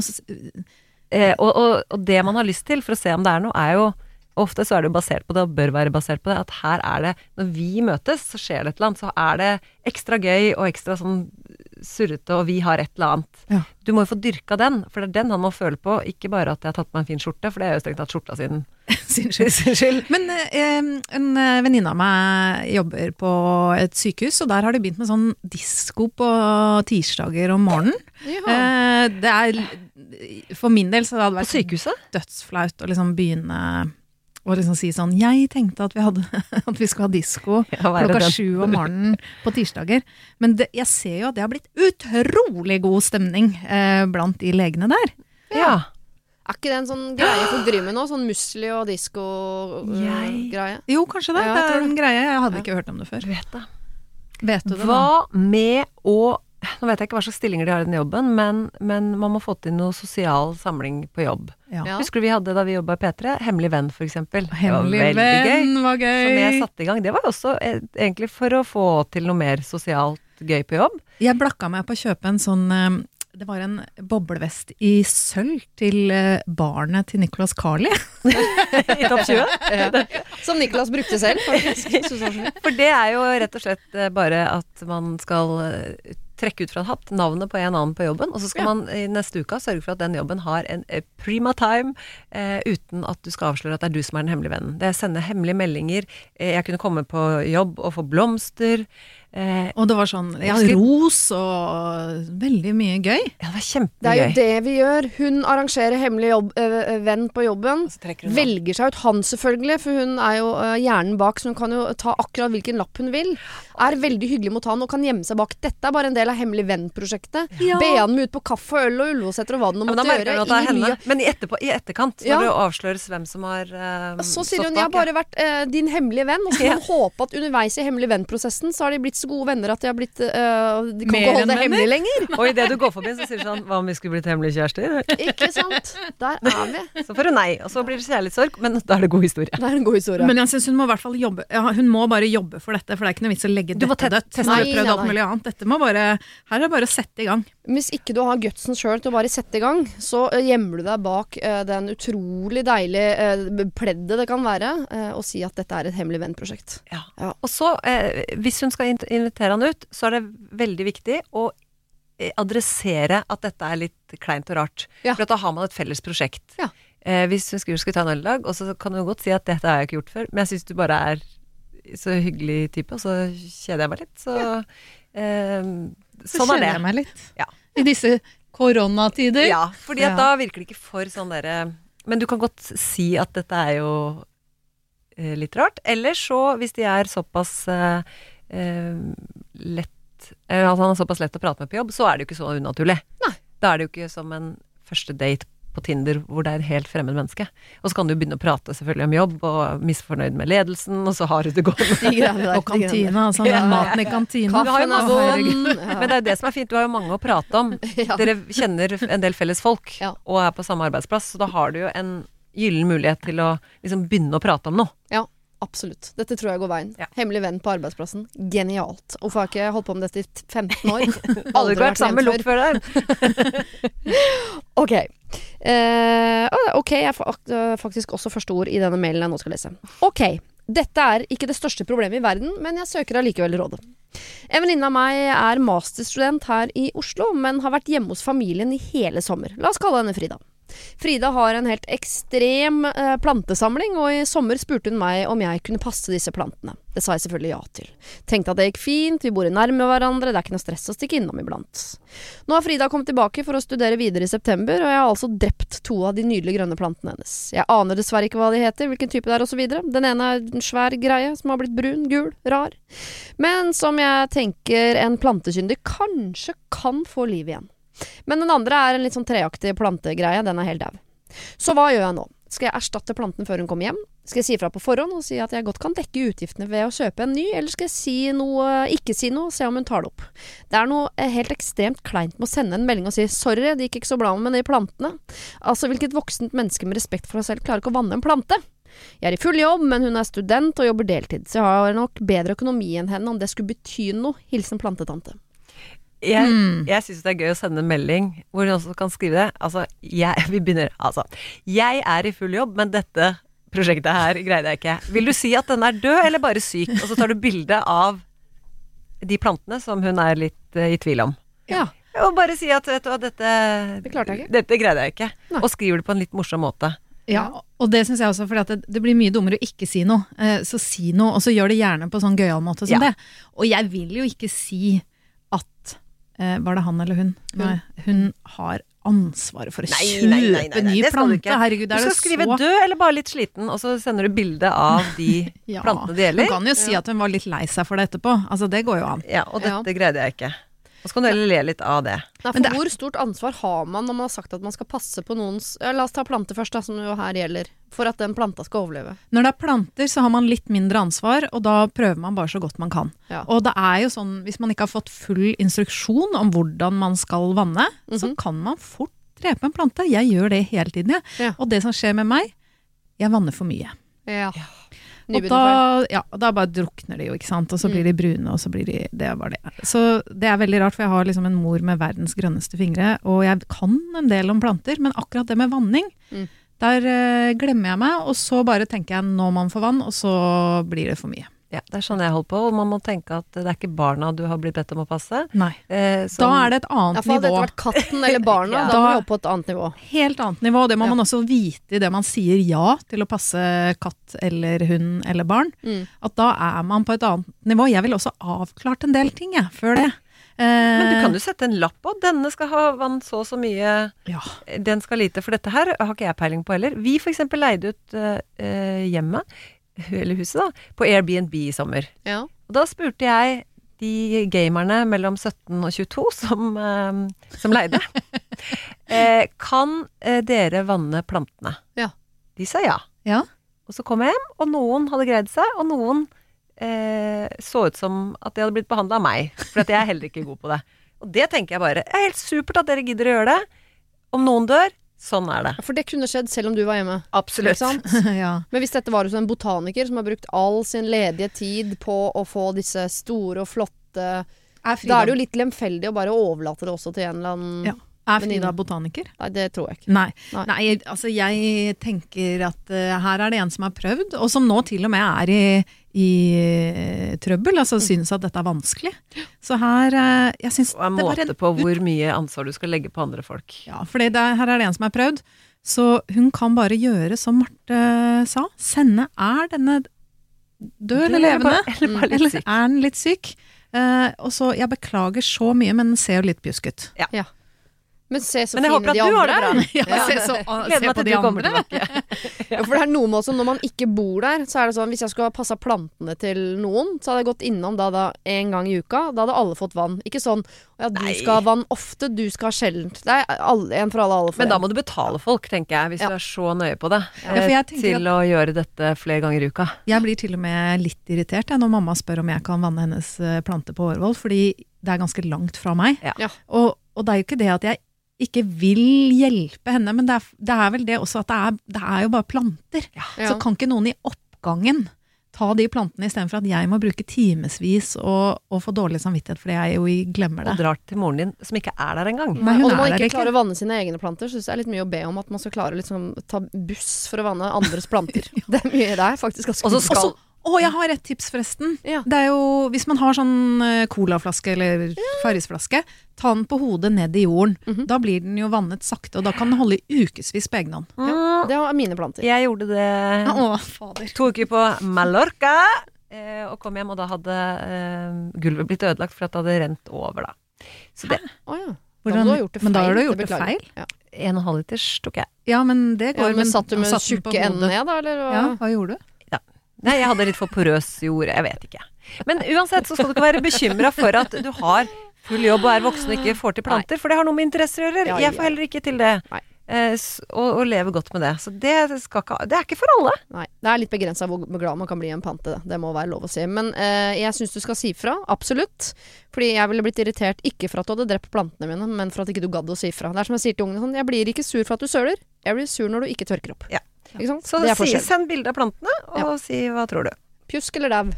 eh, og, og, og det man har lyst til for å se om det er noe, er jo ofte så er det jo basert på det, og bør være basert på det, at her er det, når vi møtes, så skjer det et eller annet, så er det ekstra gøy og ekstra sånn surrete, og vi har et eller annet. Ja. Du må jo få dyrka den, for det er den han må føle på, ikke bare at jeg har tatt på meg en fin skjorte, for det er jo strengt tatt skjorta sin. sin skyld. Men eh, en venninne av meg jobber på et sykehus, og der har de begynt med sånn disco på tirsdager om morgenen. Eh, det er, for min del så det hadde vært på sykehuset? Dødsflaut å liksom begynne og liksom si sånn, jeg tenkte at vi, hadde, at vi skulle ha disco ja, klokka sju om morgenen på tirsdager. Men det, jeg ser jo at det har blitt utrolig god stemning eh, blant de legene der. Ja. Er ikke det en sånn greie folk driver med nå? Sånn musli og disco-greie? Uh, jo, kanskje det. Ja, det er en greie. Jeg hadde ikke hørt om det før. Vet det. Vet du det Hva nå? Med å Nå vet jeg ikke hva slags stillinger de har i den jobben, men, men man må få til noe sosial samling på jobb. Ja. Husker du vi hadde da vi jobbet i P tre? Hemmelig venn, for eksempel. Hemmelig det var veldig venn, gøy. Var gøy. Som jeg satte i gang. Det var også eh, egentlig for å få til noe mer sosialt gøy på jobb. Jeg blakka meg på å kjøpe en sånn eh, det var en boblevest i sølv til eh, barnet til Nicolas Carli. I topp tjue? Ja. Som Nicolas brukte selv. For det er jo rett og slett bare at man skal trekke ut fra en hatt navnet på en annen på jobben, og så skal ja. man i neste uka sørge for at den jobben har en prima time, eh, uten at du skal avsløre at det er du som er den hemmelige vennen. Det er å sende hemmelige meldinger. Eh, jeg kunne komme på jobb og få blomster. Eh, og det var sånn, ja, ros og veldig mye gøy. Ja, det var kjempegøy. Det er jo det vi gjør. Hun arrangerer hemmelig jobb, øh, venn på jobben. Velger seg ut han selvfølgelig, for hun er jo øh, hjernen bak, så hun kan jo ta akkurat hvilken lapp hun vil. Er veldig hyggelig mot han og kan gjemme seg bak. Dette er bare en del av hemmelig venn-prosjektet. Ja. Be han med ut på kaffe og øl og Ullevålseter og hva det nå måtte gjøre. I henne. Men i, etterpå, i etterkant, når ja. det avsløres hvem som har øh, så sier hun, jeg har bare vært øh, din hemmelige venn, og så kan man håpe at underveis i hemmelig venn-prosessen så har de blitt så gode venner at de har blitt uh, de kan ikke holde det hemmelig lenger. Og i det du går forbi så sier du sånn, hva om vi skulle blitt hemmelige kjærester? Ikke sant? Der er vi. Så får hun nei, og så blir det kjærlighetssorg, men da er det god historie. Det er en god historie. Men jeg synes hun må i hvert fall jobbe, ja, hun må bare jobbe for dette, for det er ikke noe vits å legge dette dødt. Teste og prøve alt mulig annet. Dette må bare, her er det bare å sette i gang. Hvis ikke du har gutsen selv til å bare sette i gang, så uh, gjemmer du deg bak uh, den utrolig deilige uh, pleddet det kan være, uh, og si at dette er et hemmelig vennprosjekt. Ja. Ja. Og så, uh, hvis hun skal invitere han ut, så er det veldig viktig å adressere at dette er litt kleint og rart. Ja. For da har man et felles prosjekt. Ja. Uh, hvis hun skriver skal vi ta en øldag, og så kan hun godt si at dette har jeg ikke gjort før, men jeg synes du bare er så hyggelig type, og så kjeder jeg meg litt. Så... Ja. Uh, Så sånn kjenner jeg meg litt ja. I disse koronatider. Ja, fordi at ja. da virker det ikke for sånn der, men du kan godt si at dette er jo eh, litt rart. Eller så, hvis de er såpass eh, lett, eller at han er såpass lett å prate med på jobb, så er det jo ikke så unaturlig. Nei. Da er det jo ikke som en første date på Tinder, hvor det er et helt fremmed menneske. Og så kan du begynne å prate selvfølgelig om jobb, og misfornøyd med ledelsen, og så har du det gående. Og kantina, altså ja. maten i kantina. Kaffen er vond. Ja. Men det er jo det som er fint, du har jo mange å prate om. Ja. Dere kjenner en del felles folk, ja. og er på samme arbeidsplass, så da har du jo en gyllen mulighet til å liksom begynne å prate om noe. Ja. Absolutt. Dette tror jeg går veien. Ja. Hemmelig venn på arbeidsplassen. Genialt. Hvorfor har jeg ikke holdt på med dette i femten år? Aldri vært sammen med Lukt før der. Ok. Uh, ok, jeg har faktisk også første ord i denne mailen jeg nå skal lese. Ok. Dette er ikke det største problemet i verden, men jeg søker allikevel rådet. En venninne av meg er masterstudent her i Oslo, men har vært hjemme hos familien i hele sommer. La oss kalle henne Frida. Frida har en helt ekstrem eh, plantesamling, og i sommer spurte hun meg om jeg kunne passe disse plantene. Det sa jeg selvfølgelig ja til. Tenkte at det gikk fint, vi bor nærme hverandre, det er ikke noe stress å stikke innom iblant. Nå har Frida kommet tilbake for å studere videre i september, og jeg har altså drept to av de nydelige grønne plantene hennes. Jeg aner dessverre ikke hva de heter, hvilken type det er og så videre. Den ene er en svær greie som har blitt brun, gul, rar. Men som jeg tenker en plantekyndig kanskje kan få liv igjen. Men den andre er en litt sånn treaktig plantegreie, den er helt dau. Så hva gjør jeg nå? Skal jeg erstatte planten før hun kommer hjem? Skal jeg si fra på forhånd og si at jeg godt kan dekke utgiftene ved å kjøpe en ny, eller skal jeg si noe, ikke si noe, se om hun tar det opp? Det er noe helt ekstremt kleint med å sende en melding og si sorry, det gikk ikke så bra med de plantene. Altså, hvilket voksent menneske med respekt for seg selv klarer ikke å vanne en plante? Jeg er i full jobb, men hun er student og jobber deltid, så jeg har nok bedre økonomi enn henne om det skulle bety noe. Hilsen plantetante. Jeg, Mm. jeg synes det er gøy å sende en melding hvor du også kan skrive det. Altså, jeg, vi begynner, altså. Jeg er i full jobb, men dette prosjektet her greide jeg ikke. Vil du si at den er død eller bare syk? Og så tar du bilde av de plantene som hun er litt uh, i tvil om. Ja. Og bare si at, vet du hva, dette, Det klarte jeg ikke. dette greide jeg ikke. Nei. Og skriver det på en litt morsom måte. Ja, og det synes jeg også, fordi at det, det blir mye dummere å ikke si noe. Eh, så si noe, og så gjør det gjerne på sånn gøyal måte som Ja. det. Og jeg vil jo ikke si at, eh, var det han eller hun? Nei, hun har ansvaret for å Nei, kjøpe nei, nei, nei, nei, ny det skal du plante. ikke. Herregud, Du er skal det skrive så... død eller bare litt sliten, og så sender du bilde av de Ja, plantene det hun gjelder. kan jo si at hun var litt lei seg for det etterpå. Altså, det går jo an. Ja, og dette Ja. greide jeg ikke. Og så kan du heller le litt av det. Nei, for Men det er- hvor stort ansvar har man når man har sagt at man skal passe på noens ja, La oss ta planter først, da, som jo her gjelder. For at den planta skal overleve. Når det er planter, så har man litt mindre ansvar, og da prøver man bare så godt man kan. Ja. Og det er jo sånn, hvis man ikke har fått full instruksjon om hvordan man skal vanne, så Mhm. kan man fort drepe en plante. Jeg gjør det hele tiden, jeg. Ja. Og det som skjer med meg, jeg vanner for mye. Ja. Og da, ja, og da bare drukner de jo, ikke sant? Og så Mm. blir de brune, og så blir de, det er bare det. Så det er veldig rart, for jeg har liksom en mor med verdens grønneste fingre, og jeg kan en del om planter, men akkurat det med vanning, Mm. der eh, glemmer jeg meg, og så bare tenker jeg nå man får vann, og så blir det for mye. Ja, det er sånn jeg holder på, og man må tenke at det er ikke barna du har blitt bedt om å passe. Nei. Eh, som, Da er det et Ja, annet for hadde nivå. dette vært katten eller barna, Ja. da må vi Da- opp på et annet nivå. Helt annet nivå. Det må Ja. man også vite i det man sier ja til å passe katt eller hund eller barn. Mm. At da er man på et annet nivå. Jeg vil også avklart en del ting, jeg, før det. Men du kan jo sette en lapp på. Denne skal ha vann så og så mye, Ja. den skal lite. For dette her har ikke jeg peiling på heller. Vi for eksempel leide ut uh, hjemmet, eller huset da, på Airbnb i sommer. Ja. Og da spurte jeg de gamerne mellom sytten og tjueto som, eh, som leide. eh, kan eh, dere vanne plantene? Ja. De sa ja. Ja. Og så kom jeg hjem, og noen hadde greid seg, og noen eh, så ut som at de hadde blitt behandlet av meg. For at jeg er heller ikke god på det. Og det tenker jeg bare, det er helt supert at dere gidder å gjøre det. Om noen dør, sånn er det. For det kunne skjedd selv om du var hjemme. Absolutt. Ikke sant? ja. Men hvis dette var hos en botaniker som har brukt all sin ledige tid på å få disse store og flotte Er Da Frida, er det jo litt lemfeldig å bare overlate det også til en eller annen Ja. er venninne. Frida botaniker? Nei, det tror jeg ikke. Nei. Nei. Nei, altså jeg tenker at uh, her er det en som har prøvd, og som nå til og med er i, i uh, trøbbel, altså synes at dette er vanskelig. Så her, uh, jeg synes Og en det var måte en på hvor mye ansvar du skal legge på andre folk. Ja, for det er, her er det en som har prøvd. Så hun kan bare gjøre som Marte sa. Sende, er denne død eller levende? Bare, eller bare litt Eller syk. er den litt syk? Eh, og så, jeg beklager så mye, men den ser jo litt pjusk ut. Men se så Men jeg fine håper at de du har andre det bra. er. Ja, se, så, Gleder se meg på til de du kommer andre. tilbake. Ja, for det er noe med også, når man ikke bor der, så er det sånn, hvis jeg skulle ha passet plantene til noen, så hadde jeg gått innom da, da en gang i uka, da hadde alle fått vann. Ikke sånn, ja, du Nei. skal ha vann ofte, du skal ha sjeldent. Det er alle, en for alle, alle for Men da en. må du betale folk, tenker jeg, hvis Ja. du er så nøye på det. Ja, for jeg eh, tenker til å gjøre dette flere ganger i uka. Jeg blir til og med litt irritert jeg, når mamma spør om jeg kan vanne hennes eh, plante på Årvoll, fordi det er ganske langt fra meg. Ja. Ja. Og, og det er jo ikke det at jeg ikke vil hjelpe henne, men det er, det er vel det også at det er, det er jo bare planter. Ja. Så kan ikke noen i oppgangen ta de plantene istedenfor at jeg må bruke timesvis og, og få dårlig samvittighet fordi jeg jo glemmer Og det. drar til moren din, som ikke er der engang. Nei, hun og når man er der ikke ikke. klarer å vanne sine egne planter, så synes jeg det er litt mye å be om at man skal klare å liksom ta buss for å vanne andres planter. Det er mye, det er faktisk ganske Og så skal Også- Å, jeg har et tips forresten. Ja. Det er jo, hvis man har sånn eh, colaflaske eller farrisflaske, ta den på hodet ned i jorden. Mhm. Da blir den jo vannet sakte, og da kan den holde i ukevis på egen hånd. Mm, Det var mine planter. Jeg gjorde det Å, fader. to uker på Mallorca, eh, og kom hjem, og da hadde eh, gulvet blitt ødelagt for at det hadde rent over, da. Så det, Å ja. Hvordan- da må du ha gjort det feil. men da har du gjort det beklager. feil? Ja. en og en halv liters tok jeg. Ja, men det Ja, går. men satt du med satt den på tjukke enden hodet. ned da, eller? hva? Ja, hva gjorde du? Nei, jeg hadde litt for porøs jord, jeg vet ikke. Men uansett så skal du ikke være bekymret for at du har full jobb og er voksen og ikke får til planter, for det har noe med interesser å gjøre. Ja, Jeg ja. får heller ikke til det. Nei. Eh, s- og, og leve godt med det. Så det, skal ikke, det er ikke for alle. Nei, det er litt begrenset hvor glad man kan bli i en plante. Det må være lov å si. Men eh, jeg syns du skal si fra. Absolutt. Fordi jeg ville blitt irritert ikke for at du hadde drept plantene mine, men for at ikke du gadd å si fra. Det er som jeg sier til ungene sånn, jeg blir ikke sur for at du søler. Jeg blir sur når du ikke tørker opp. Ja. Ikke sant? Så det er si, forskjell. send bilde av plantene, og si hva tror du. Pjusk eller dau. Ja.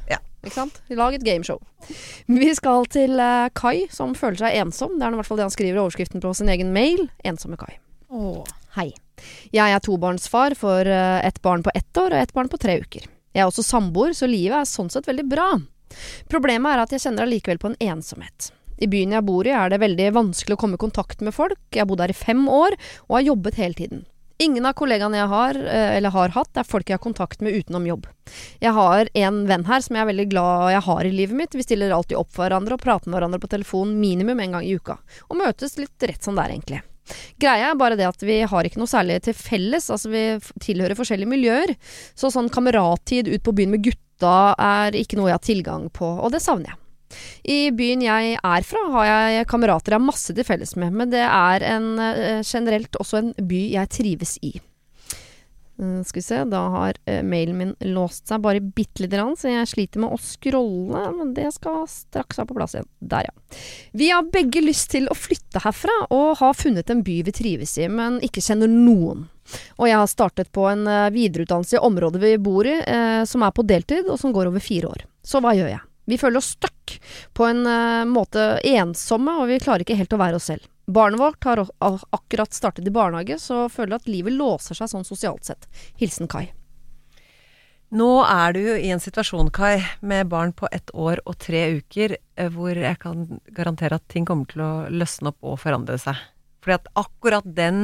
ikke sant? Lag et gameshow. Vi skal til uh, Kai, som føler seg ensom. Det er i hvert fall det han skriver i overskriften på sin egen mail. Ensomme Kai. Åh. Hei. Jeg er tobarnsfar for uh, et barn på ett år og et barn på tre uker. Jeg er også samboer, så livet er sånn sett veldig bra. Problemet er at jeg kjenner allikevel på en ensomhet. I byen jeg bor i er det veldig vanskelig å komme i kontakt med folk. Jeg har bodd her i fem år og har jobbet hele tiden. Ingen av kollegaene jeg har, eller har hatt, er folk jeg har kontakt med utenom jobb. Jeg har en venn her som jeg er veldig glad jeg har i livet mitt. Vi stiller alltid opp for hverandre og prater med hverandre på telefon minimum en gang i uka. Og møtes litt rett som det er egentlig. Greia er bare det at vi har ikke noe særlig til felles, altså vi tilhører forskjellige miljøer. Så sånn kamerattid ut på byen med gutta er ikke noe jeg har tilgang på, og det savner jeg. I byen jeg er fra har jeg kamerater jeg har masse til felles med, men det er en, generelt også en by jeg trives i. Uh, skal vi se, da har uh, mailen min låst seg bare bitte litt, så jeg sliter med å scrolle, men det skal straks være på plass igjen. Der, ja. Vi har begge lyst til å flytte herfra, og har funnet en by vi trives i, men ikke kjenner noen. Og jeg har startet på en uh, videreutdannelse i området vi bor i, uh, som er på deltid, og som går over fire år. Så hva gjør jeg? Vi føler oss støkk, på en uh, måte ensomme, og vi klarer ikke helt å være oss selv. Barnet vårt har akkurat startet i barnehage, så føler at livet låser seg sånn sosialt sett. Hilsen Kai. Nå er du jo i en situasjon, Kai, med barn på ett år og tre uker, hvor jeg kan garantere at ting kommer til å løsne opp og forandre seg. Fordi at akkurat den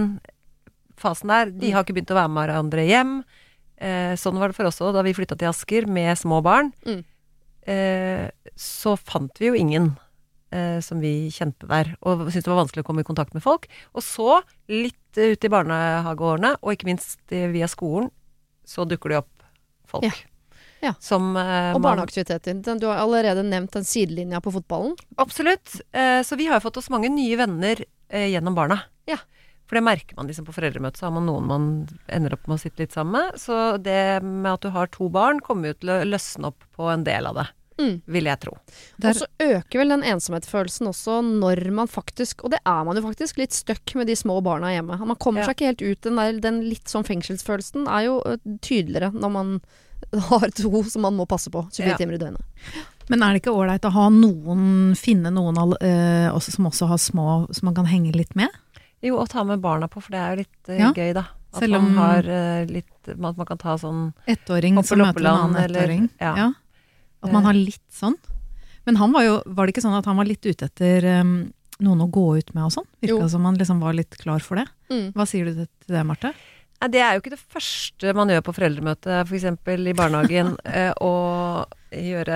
fasen der, de har ikke begynt å være med hverandre hjem. Eh, sånn var det for oss også, da vi flyttet til Asker med små barn. Mm. Eh, så fant vi jo ingen eh, som vi kjente der, og syntes det var vanskelig å komme i kontakt med folk. Og så, litt uh, ut i barnehageårene, og ikke minst uh, via skolen, så dukker det opp folk. Ja. Ja. Som, eh, og barneaktiviteter. Du har allerede nevnt den sidelinja på fotballen. Absolutt. Eh, så vi har jo fått oss mange nye venner eh, gjennom barna. Ja. For det merker man liksom på foreldremøtet, så har man noen man ender opp med å sitte litt sammen med. Så det med at du har to barn kommer jo til å løsne opp på en del av det, mm. vil jeg tro. Der... Og så øker vel den ensomhetsfølelsen også når man faktisk, og det er man jo faktisk, litt støkk med de små barna hjemme. Man kommer ja. seg ikke helt ut, den, der, den litt sånn fengselsfølelsen er jo tydeligere når man har to som man må passe på tjuefire ja. timer i døgnet. Men er det ikke ålreit å ha noen, finne noen uh, også, som også har små, som man kan henge litt med? Jo, å ta med barna på, for det er jo litt uh, ja. gøy da. At Selv om man har uh, litt, at man kan ta sånn ettåring som møter en annen ettåring. Ja. Ja. At man har litt sånn. Men han var jo, var det ikke sånn at han var litt ute etter um, noen å gå ut med og sånn? Virket som han liksom var litt klar for det. Mm. Hva sier du til det, Marte? Nei, det er jo ikke det første man gjør på foreldremøte, for eksempel i barnehagen, uh, å gjøre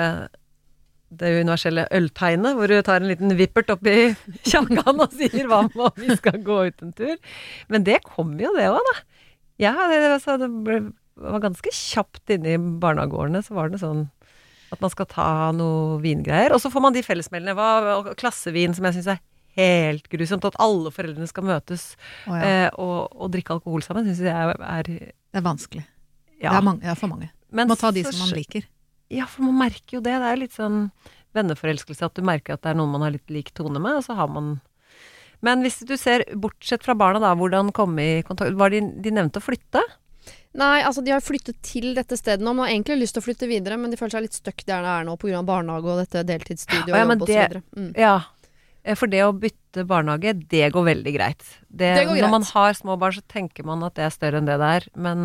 det universelle øltegnet, hvor du tar en liten vippert opp i kjakan og sier hva om vi skal gå ut en tur. Men det kom jo det også, da. Ja, det, altså, det ble, var ganske kjapt inne i barnehagårdene, så var det sånn at man skal ta noe vingreier. Og så får man de fellesmeldene, hva, klassevin, som jeg synes er helt grusomt, at alle foreldrene skal møtes oh, ja. eh, og, og drikke alkohol sammen, synes jeg er... er det er vanskelig. Ja. Det, er mange, det er for mange. Man må ta de som man liker. Ja, for man merker jo det. Det er litt sånn venneforelskelse, at du merker at det er noen man har litt lik tone med, og så har man... Men hvis du ser, bortsett fra barna da, hvordan komme i kontakt... Var de, de nevnte å flytte? Nei, altså de har flyttet til dette stedet nå. Man har egentlig lyst til å flytte videre, men de føler seg litt støkk der det er nå på grunn av barnehage og dette deltidsstudiet og ja, jobb og så videre. Mm. Ja, for det å bytte barnehage, det går veldig greit. Det, det går greit. Når man har små barn, så tenker man at det er større enn det det er, men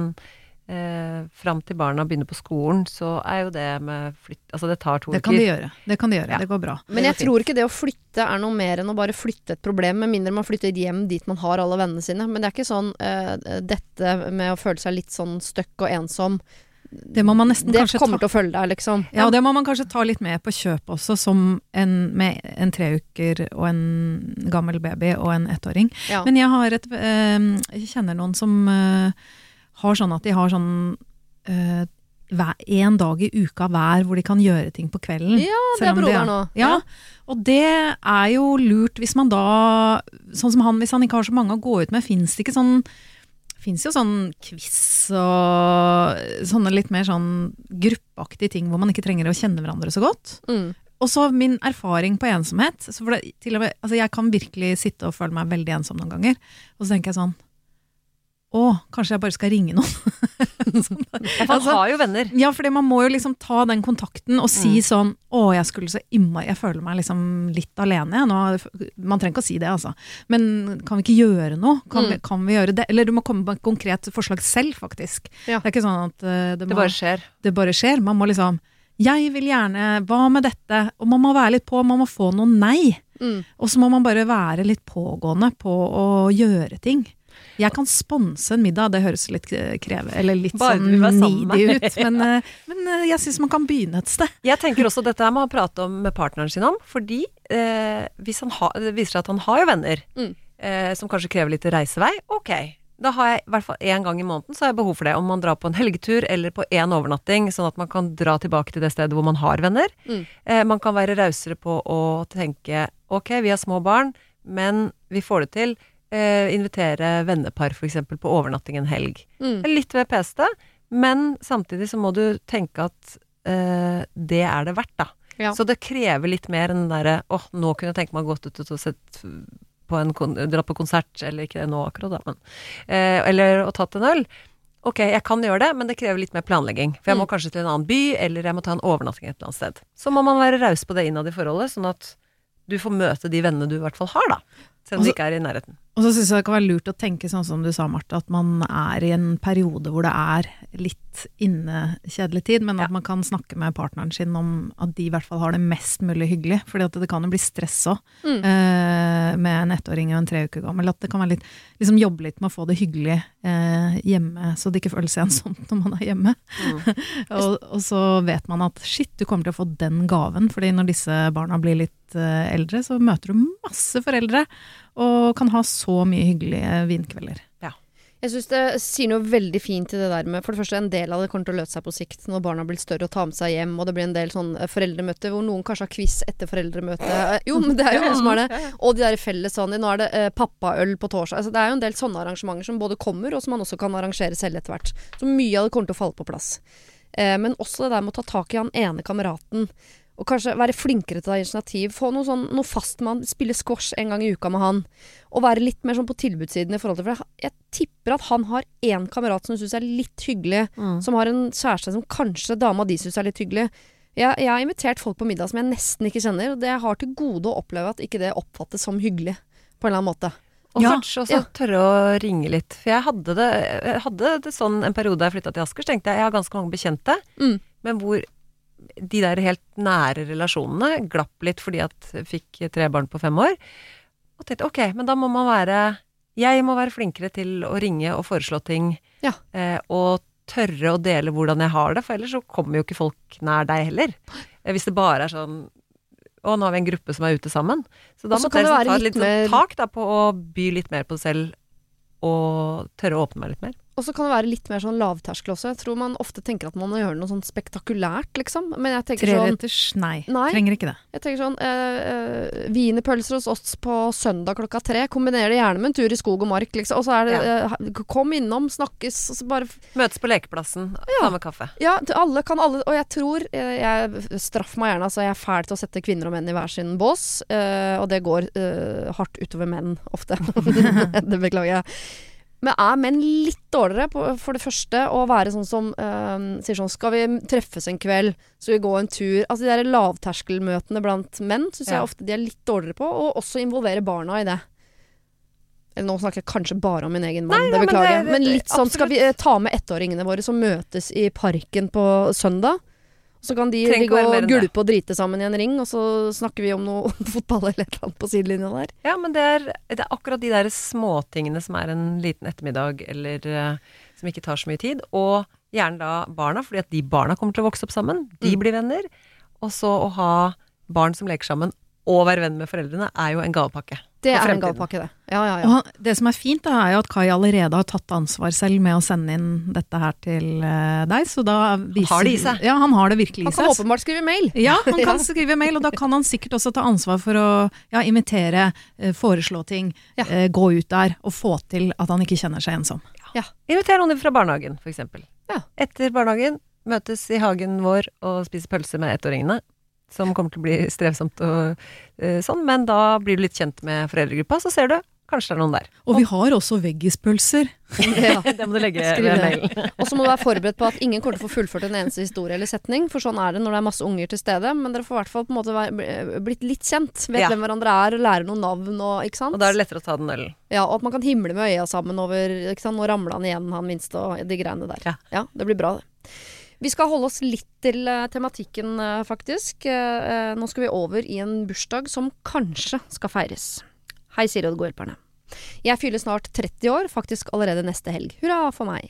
eh, frem til barna begynner på skolen, så er jo det med flytt... Altså det tar to uker. Det kan de gjøre, det kan de gjøre, ja. Det går bra. Men jeg tror ikke det å flytte er noe mer enn å bare flytte et problem, med mindre man flytter hjem dit man har alle vennene sine. Men det er ikke sånn, uh, dette med å føle seg litt sånn støkk og ensom, det må man nesten det kanskje kommer ta, til å følge deg, liksom. Ja, og det må man kanskje ta litt med på kjøp også, som en, med en tre uker og en gammel baby og en ettåring. Ja. Men jeg har et, uh, jeg kjenner noen som uh, har sånn at de har sånn uh, hver, en dag i uka hver hvor de kan gjøre ting på kvelden. Ja, det er broderen nå. Ja, og det er jo lurt hvis man da, sånn som han, hvis han ikke har så mange å gå ut med, finnes det ikke sånn, finnes jo sånn quiz og sånne litt mer sånn gruppeaktige ting hvor man ikke trenger å kjenne hverandre så godt. Mm. Og så min erfaring på ensomhet, så for det, til og med, altså jeg kan virkelig sitte og føle meg veldig ensom noen ganger, og så tenker jeg sånn, å, kanskje jeg bare skal ringe noen. Sånn, ja, for han har jo venner. Ja, fordi man må jo liksom ta den kontakten og si mm. sånn, å, jeg skulle så innmari, jeg føler meg liksom litt alene. Nå, man trenger ikke å si det, altså. Men kan vi ikke gjøre noe? Kan, mm. vi, kan vi gjøre det? Eller du må komme med et konkret forslag selv, faktisk. Ja. Det er ikke sånn at uh, det, det må, bare skjer. Det bare skjer. Man må liksom, jeg vil gjerne, hva med dette? Og man må være litt på, man må få noe nei. Mm. Og så må man bare være litt pågående på å gjøre ting. Jeg kan sponse en middag, det høres litt kreve, eller litt bare sånn needy ut, men, men jeg synes man kan begynne et sted. Jeg tenker også dette her må han prate om med partneren sin om, fordi eh, hvis han ha, det viser seg at han har jo venner, mm. eh, som kanskje krever litt reisevei, ok, da har jeg i hvert fall en gang i måneden, så har jeg behov for det, om man drar på en helgetur eller på en overnatting, sånn at man kan dra tilbake til det stedet hvor man har venner. Mm. Eh, man kan være rausere på å tenke, ok, vi har små barn, men vi får det til, Eh, invitere vennepar for eksempel på overnatting en helg. Mm. Litt ved peste, men samtidig så må du tenke at eh, det er det verdt da. Ja. Så det krever litt mer enn den der, åh, oh, nå kunne jeg tenke meg gått ut og sett på en, dratt på konsert, eller ikke det nå akkurat da, men, eh, eller å tatt en øl. Ok, jeg kan gjøre det, men det krever litt mer planlegging. For jeg må mm. kanskje til en annen by, eller jeg må ta en overnatting et eller annet sted. Så må man være raus på det innad i forholdet, sånn at du får møte de vennene du i hvert fall har da. Selv om de ikke er i nærheten. Og så synes jeg det kan være lurt å tenke sånn som du sa, Martha, at man er i en periode hvor det er litt innekjedelig tid, men at ja. man kan snakke med partneren sin om at de i hvert fall har det mest mulig hyggelig, fordi at det kan jo bli stress også, mm. eh, med en ettåring og en tre uker gammel, at det kan være litt, liksom jobbe litt med å få det hyggelig eh, hjemme, så det ikke føles ensomt når man er hjemme. Mm. og, og så vet man at shit, du kommer til å få den gaven, fordi når disse barna blir litt eldre, så møter du masse foreldre og kan ha så mye hyggelige vinkvelder. Ja. Jeg synes det sier noe veldig fint i det der med, for det første en del av det kommer til å løse seg på sikt når barna blir større og tar med seg hjem, og det blir en del sånn foreldremøte hvor noen kanskje har quiz etter foreldremøte. Jo, men det er jo noen som har det. Og de der felles sånn, nå er det eh, pappaøl på torsdag. Altså, det er jo en del sånne arrangementer som både kommer, og som man også kan arrangere selv etter hvert. Så mye av det kommer til å falle på plass. Eh, men også det der med å ta tak i han ene kameraten, og kanskje være flinkere til å ta initiativ, få noe, sånn, noe fast med han, spille squash en gang i uka med han, og være litt mer sånn på tilbudssiden i forhold til, for jeg, jeg tipper at han har en kamerat som synes er litt hyggelig, mm. som har en kjæreste som kanskje dama de synes er litt hyggelig. Jeg, jeg har invitert folk på middag som jeg nesten ikke kjenner, og det jeg har til gode å oppleve at ikke det oppfattes som hyggelig, på en eller annen måte. Og ja, kanskje også ja. tørre å ringe litt, for jeg hadde det, jeg hadde det sånn en periode da jeg flyttet til Asker, så tenkte jeg, jeg har ganske mange bekjente, mm. men hvor de der helt nære relasjonene glapp litt fordi at jeg fikk tre barn på fem år. Og tenkte, ok, men da må man være, jeg må være flinkere til å ringe og foreslå ting, ja. eh, og tørre å dele hvordan jeg har det, for ellers så kommer jo ikke folk nær deg heller. Eh, hvis det bare er sånn, å, nå har vi en gruppe som er ute sammen. Så da måtte jeg ta litt, litt mer tak da, på å by litt mer på det selv, og tørre å åpne meg litt mer. Og så kan det være litt mer sånn lavterskel også. Jeg tror man ofte tenker at man må gjøre noe sånn spektakulært, liksom. Men jeg tenker sånn... Treretters, nei. nei. Trenger ikke det. Jeg tenker sånn, øh, øh, wienerpølser hos oss på søndag klokka tre. Kombiner det gjerne med en tur i skog og mark, liksom. Og så er det, ja. øh, kom innom, snakkes, og så bare... Møtes på lekeplassen, ja. ta med kaffe. Ja, alle kan alle... Og jeg tror, jeg, jeg straffer meg gjerne, altså jeg er fæl til å sette kvinner og menn i hver sin bås, øh, og det går øh, hardt utover menn, ofte. Det beklager jeg. Men er menn litt dårligere på, for det første å være sånn som øh, sier sånn, skal vi treffes en kveld, skal vi gå en tur, altså de der lavterskelmøtene blant menn synes ja. jeg ofte de er litt dårligere på, og også involvere barna i det. Eller nå snakker jeg kanskje bare om min egen mann, Nei, det beklager jeg, men, men litt sånn, skal vi uh, ta med ettåringene våre som møtes i parken på søndag, så kan de gå og gulpe og drite sammen i en ring, og så snakker vi om noe fotball eller et eller annet på sidelinja der. Ja, men det er, det er akkurat de der småtingene som er en liten ettermiddag, eller uh, som ikke tar så mye tid, og gjerne da barna, fordi at de barna kommer til å vokse opp sammen, de mm. blir venner, og så å ha barn som leker sammen, og være venn med foreldrene, er jo en gavepakke. Det er en gavepakke, det. Ja, ja, ja. Og det som er fint da, er jo at Kai allerede har tatt ansvar selv med å sende inn dette her til uh, deg, så da viser... Har det i seg. Ja, han har det virkelig i seg. Han kan åpenbart skrive mail. Ja, han kan ja. skrive mail, og da kan han sikkert også ta ansvar for å ja, imitere, uh, foreslå ting, ja. uh, gå ut der, og få til at han ikke kjenner seg ensom. Ja. Inviter noen fra barnehagen, for eksempel. Ja. Etter barnehagen, møtes i hagen vår og spiser pølse med ettåringene, som kommer til å bli strevsomt og uh, sånn, men da blir du litt kjent med foreldregruppa, så ser du, kanskje det er noen der. Og vi har også veggispølser. Ja. Det må du legge Skriv ved det. mailen. Og så må du være forberedt på at ingen kommer til å få fullført en eneste historie eller setning, for sånn er det når det er masse unger til stede, men dere får i hvert fall på en måte være, blitt litt kjent, vet Ja. hvem hverandre er, lære noen navn og, ikke sant? Og da er det lettere å ta den ølen. Ja, og at man kan himle med øya sammen over, ikke sant, nå ramler han igjen, han minste, og de greiene der. Ja. Ja, det blir bra det. Vi skal holde oss litt til uh, tematikken, uh, faktisk. Uh, uh, nå skal vi over i en bursdag som kanskje skal feires. Hei, Siri og de gode hjelperne. Jeg fyller snart tretti år, faktisk allerede neste helg. Hurra for meg.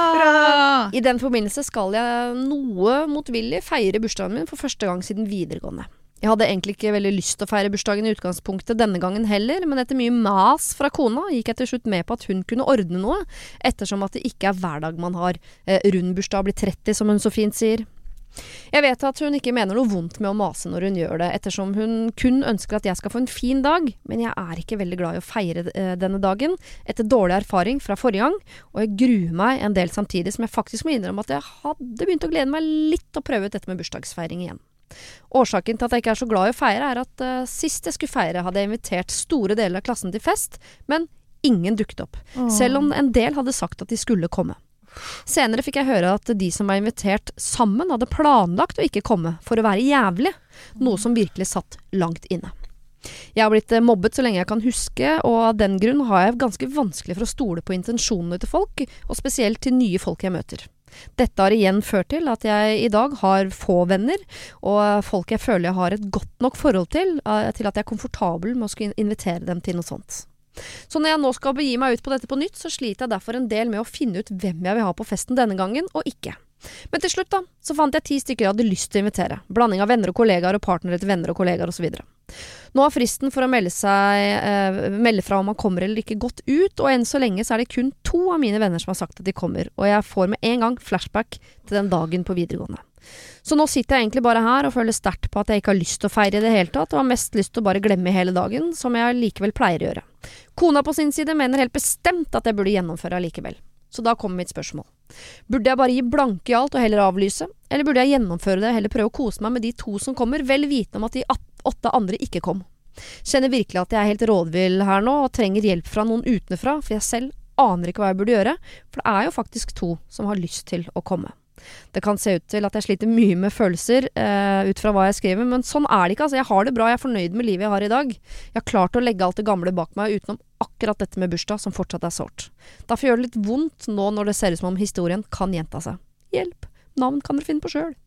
Hurra! I den forbindelse skal jeg noe motvillig feire bursdagen min for første gang siden videregående. Jeg hadde egentlig ikke veldig lyst til å feire bursdagen i utgangspunktet denne gangen heller, men etter mye mas fra kona gikk jeg til slutt med på at hun kunne ordne noe, ettersom at det ikke er hver dag man har eh, rund bursdag blir tretti, som hun så fint sier. Jeg vet at hun ikke mener noe vondt med å mase når hun gjør det, ettersom hun kun ønsker at jeg skal få en fin dag, men jeg er ikke veldig glad i å feire eh, denne dagen, etter dårlig erfaring fra forrige gang, og jeg gruer meg en del samtidig som jeg faktisk må innrømme at jeg hadde begynt å glede meg litt å prøve ut dette med bursdagsfeiring igjen. Årsaken til at jeg ikke er så glad i å feire er at uh, sist jeg skulle feire hadde jeg invitert store deler av klassen til fest, men ingen dukket opp, Åh. selv om en del hadde sagt at de skulle komme. Senere fikk jeg høre at de som var invitert sammen hadde planlagt å ikke komme for å være jævlig, noe som virkelig satt langt inne. Jeg har blitt mobbet så lenge jeg kan huske, og av den grunn har jeg ganske vanskelig for å stole på intensjonene til folk, og spesielt til nye folk jeg møter. Dette har igjen ført til at jeg i dag har få venner, og folk jeg føler jeg har et godt nok forhold til, til at jeg er komfortabel med å skulle invitere dem til noe sånt. Så når jeg nå skal begi meg ut på dette på nytt, så sliter jeg derfor en del med å finne ut hvem jeg vil ha på festen denne gangen, og ikke. Men til slutt da, så fant jeg ti stykker jeg hadde lyst til å invitere. Blanding av venner og kollegaer og partnere til venner og kollegaer og så videre. Nå har fristen for å melde seg, eh, melde fra om man kommer eller ikke gått ut, og enn så lenge så er det kun to av mine venner som har sagt at de kommer, og jeg får med en gang flashback til den dagen på videregående. Så nå sitter jeg egentlig bare her og føler sterkt på at jeg ikke har lyst til å feire i det hele tatt, og har mest lyst til å bare glemme hele dagen, som jeg likevel pleier å gjøre. Kona på sin side mener helt bestemt at jeg burde gjennomføre allikevel. Så da kommer mitt spørsmål. Burde jeg bare gi blanke i alt og heller avlyse? Eller burde jeg gjennomføre det og heller prøve å kose meg med de to som kommer, vel vitende om at de åtte andre ikke kom? Kjenner virkelig at jeg er helt rådvill her nå, og trenger hjelp fra noen utenfra, for jeg selv aner ikke hva jeg burde gjøre, for det er jo faktisk to som har lyst til å komme. Det kan se ut til at jeg sliter mye med følelser uh, ut fra hva jeg skriver, men sånn er det ikke. Altså, jeg har det bra, jeg er fornøyd med livet jeg har i dag. Jeg har klart å legge alt det gamle bak meg utenom akkurat dette med bursdag som fortsatt er sårt. Derfor gjør det litt vondt nå når det ser ut som om historien kan gjenta seg. Hjelp! Navn kan dere finne på selv.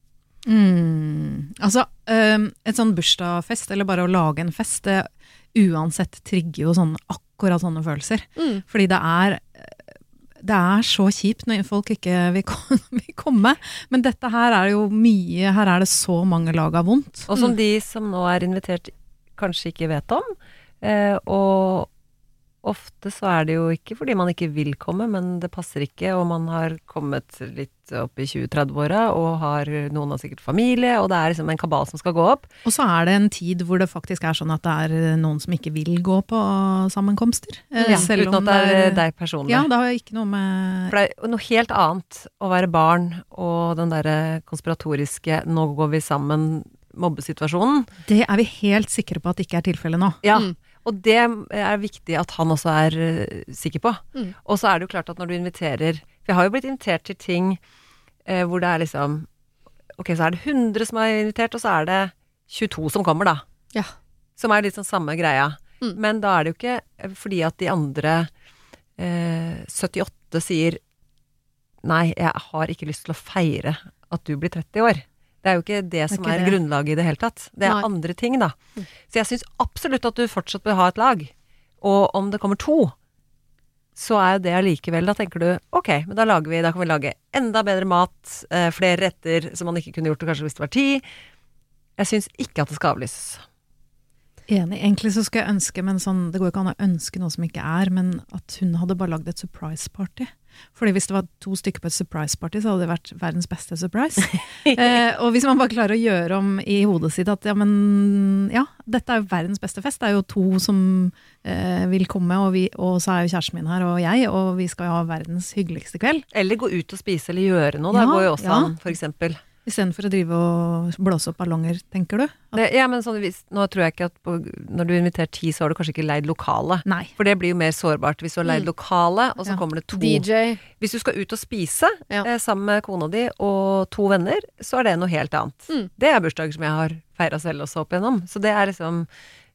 Mm. Altså, um, et sånn bursdagsfest, eller bare å lage en fest, det uansett trigger jo sånn, akkurat sånne følelser. Mm. Fordi det er det er så kjipt når folk ikke vil komme, men dette her er jo mye, her er det så mange lag av vondt. Og som de som nå er invitert kanskje ikke vet om, eh, og ofte så er det jo ikke fordi man ikke vil komme, men det passer ikke, og man har kommet litt opp i tjue-tretti-åra, og har noen har sikkert familie, og det er liksom en kabal som skal gå opp. Og så er det en tid hvor det faktisk er sånn at det er noen som ikke vil gå på sammenkomster. Ja, selv uten at det er deg personlig. Ja, det har ikke noe med... For det er noe helt annet å være barn, og den der konspiratoriske, nå går vi sammen, mobbesituasjonen. Det er vi helt sikre på at ikke er tilfellet nå. Ja, mm. Og det er viktig at han også er uh, sikker på. Mm. Og så er det jo klart at når du inviterer, for jeg har jo blitt invitert til ting uh, hvor det er liksom, ok, så er det hundre som er invitert, og så er det tjueto som kommer da. Ja. Som er litt sånn samme greia. Mm. Men da er det jo ikke fordi at de andre uh, syttiåtte sier, nei, jeg har ikke lyst til å feire at du blir tretti år. Det er jo ikke det som det er, er grunnlaget i det hele tatt. Det er Nei. Andre ting da. Så jeg synes absolutt at du fortsatt bør ha et lag. Og om det kommer to, så er jo det allikevel. Da tenker du, ok, men da lager vi, da kan vi lage enda bedre mat, eh, flere retter som man ikke kunne gjort det kanskje hvis det var ti. Jeg synes ikke at det skal avlyses. Enig. Egentlig så skal jeg ønske, men sånn, det går ikke an å ønske noe som ikke er, men at hun hadde bare lagd et surprise party. Fordi hvis det var to stykker på et surprise party, så hadde det vært verdens beste surprise. eh, og hvis man bare klarer å gjøre om i hodet sitt at ja, men ja, dette er jo verdens beste fest. Det er jo to som eh, vil komme, og, vi, og så er jo kjæresten min her og jeg, og vi skal jo ha verdens hyggeligste kveld. Eller gå ut og spise eller gjøre noe, da ja, går jo også ja. an, for eksempel. I stedet for å drive og blåse opp ballonger, tenker du? Det, ja, men sånn, hvis, nå tror jeg ikke at på, når du inviterer ti, så har du kanskje ikke leid lokale. Nei. For det blir jo mer sårbart hvis du har leid Mm. lokale, og så Ja. kommer det to. D J. Hvis du skal ut og spise Ja. eh, sammen med kona di og to venner, så er det noe helt annet. Mm. Det er bursdager som jeg har feiret selv også opp igjennom. Så det er liksom,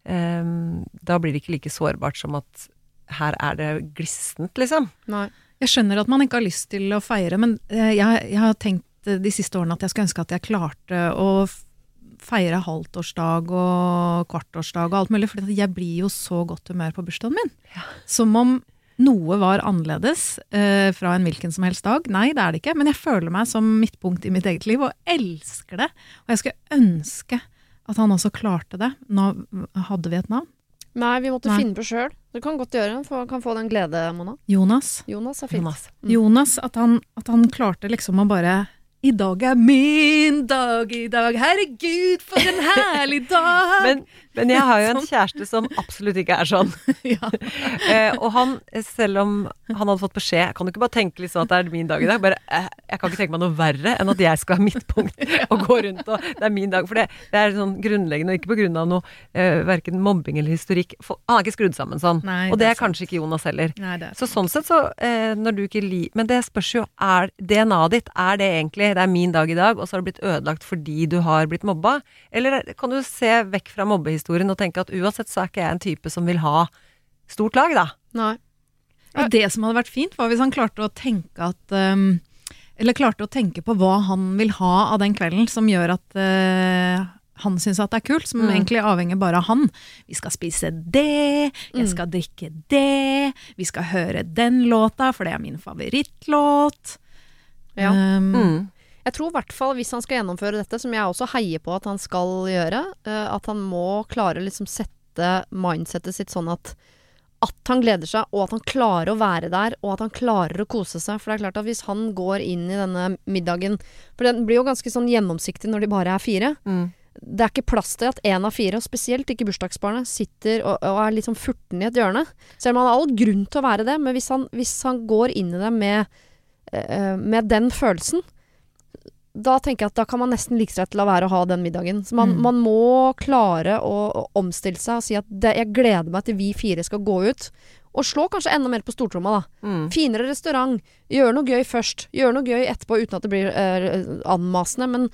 eh, da blir det ikke like sårbart som at her er det glissent, liksom. Nei. Jeg skjønner at man ikke har lyst til å feire, men eh, jeg, jeg har tenkt eh, de siste årene at jeg skulle ønske at jeg klarte å f- feire halvtårsdag og kvartårsdag og alt mulig, for jeg blir jo så godt humør på bursdagen min. Som om noe var annerledes eh, fra en hvilken som helst dag. Nei, det er det ikke, men jeg føler meg som midtpunkt i mitt eget liv og elsker det. Og jeg skulle ønske at han også klarte det. Nå hadde vi et navn. Nei, vi måtte Nei. finne på sjøl. Du kan godt gjøre det, for kan få den glede, Mona. Jonas. Jonas er fint. Jonas. Mm. Jonas, at han, at han klarte liksom å bare I dag er min dag i dag, herregud, for en herlig dag! Men, men jeg har jo en kjæreste som absolutt ikke er sånn. ja. Eh, og han, selv om han hadde fått beskjed, kan du ikke bare tenke litt sånn at det er min dag i dag? Bare, eh, jeg kan ikke tenke meg noe verre enn at jeg skal ha midtpunkt og gå rundt og det er min dag. For det, det er sånn grunnleggende, og ikke på grunn av noe, eh, hverken mobbing eller historikk. For, han er ikke skrudd sammen sånn. Nei, og det det er er kanskje ikke Jonas heller. Nei, det er Så sånn sett så, eh, når du ikke li... Men det spørs jo, er D N A-et ditt, er det egentlig, det er min dag i dag, og så har det blitt ødelagt fordi du har blitt mobba? Eller kan du se vekk fra mobbehistorien og tenke at uansett så er ikke jeg en type som vil ha stort lag, da? Nei. Og det som hadde vært fint var hvis han klarte å tenke at um, eller klarte å tenke på hva han vil ha av den kvelden som gjør at uh, han synes at det er kult, som Mm. egentlig avhenger bare av han. Vi skal spise det, jeg Mm. skal drikke det, vi skal høre den låta, for det er min favorittlåt. Ja. Um, Mm. Jeg tror i hvert fall hvis han skal gjennomføre dette, som jeg også heier på at han skal gjøre, eh, at han må klare å liksom sette mindsetet sitt sånn at at han gleder seg, og at han klarer å være der, og at han klarer å kose seg. For det er klart at hvis han går inn i denne middagen, for den blir jo ganske sånn gjennomsiktig når de bare er fire. Mm. Det er ikke plass til at en av fire, og spesielt ikke bursdagsbarnet, sitter og, og er litt sånn furten i et hjørne. Selv om han har all grunn til å være det, men hvis han, hvis han går inn i det med, eh, med den følelsen, da tenker jeg at da kan man nesten like seg til å la være å ha den middagen. Så man, Mm. man må klare å, å omstille seg og si at det, jeg gleder meg til vi fire skal gå ut. Og slå kanskje enda mer på stortromma, da. Mm. Finere restaurant. Gjøre noe gøy først. Gjøre noe gøy etterpå uten at det blir eh, anmasende. Men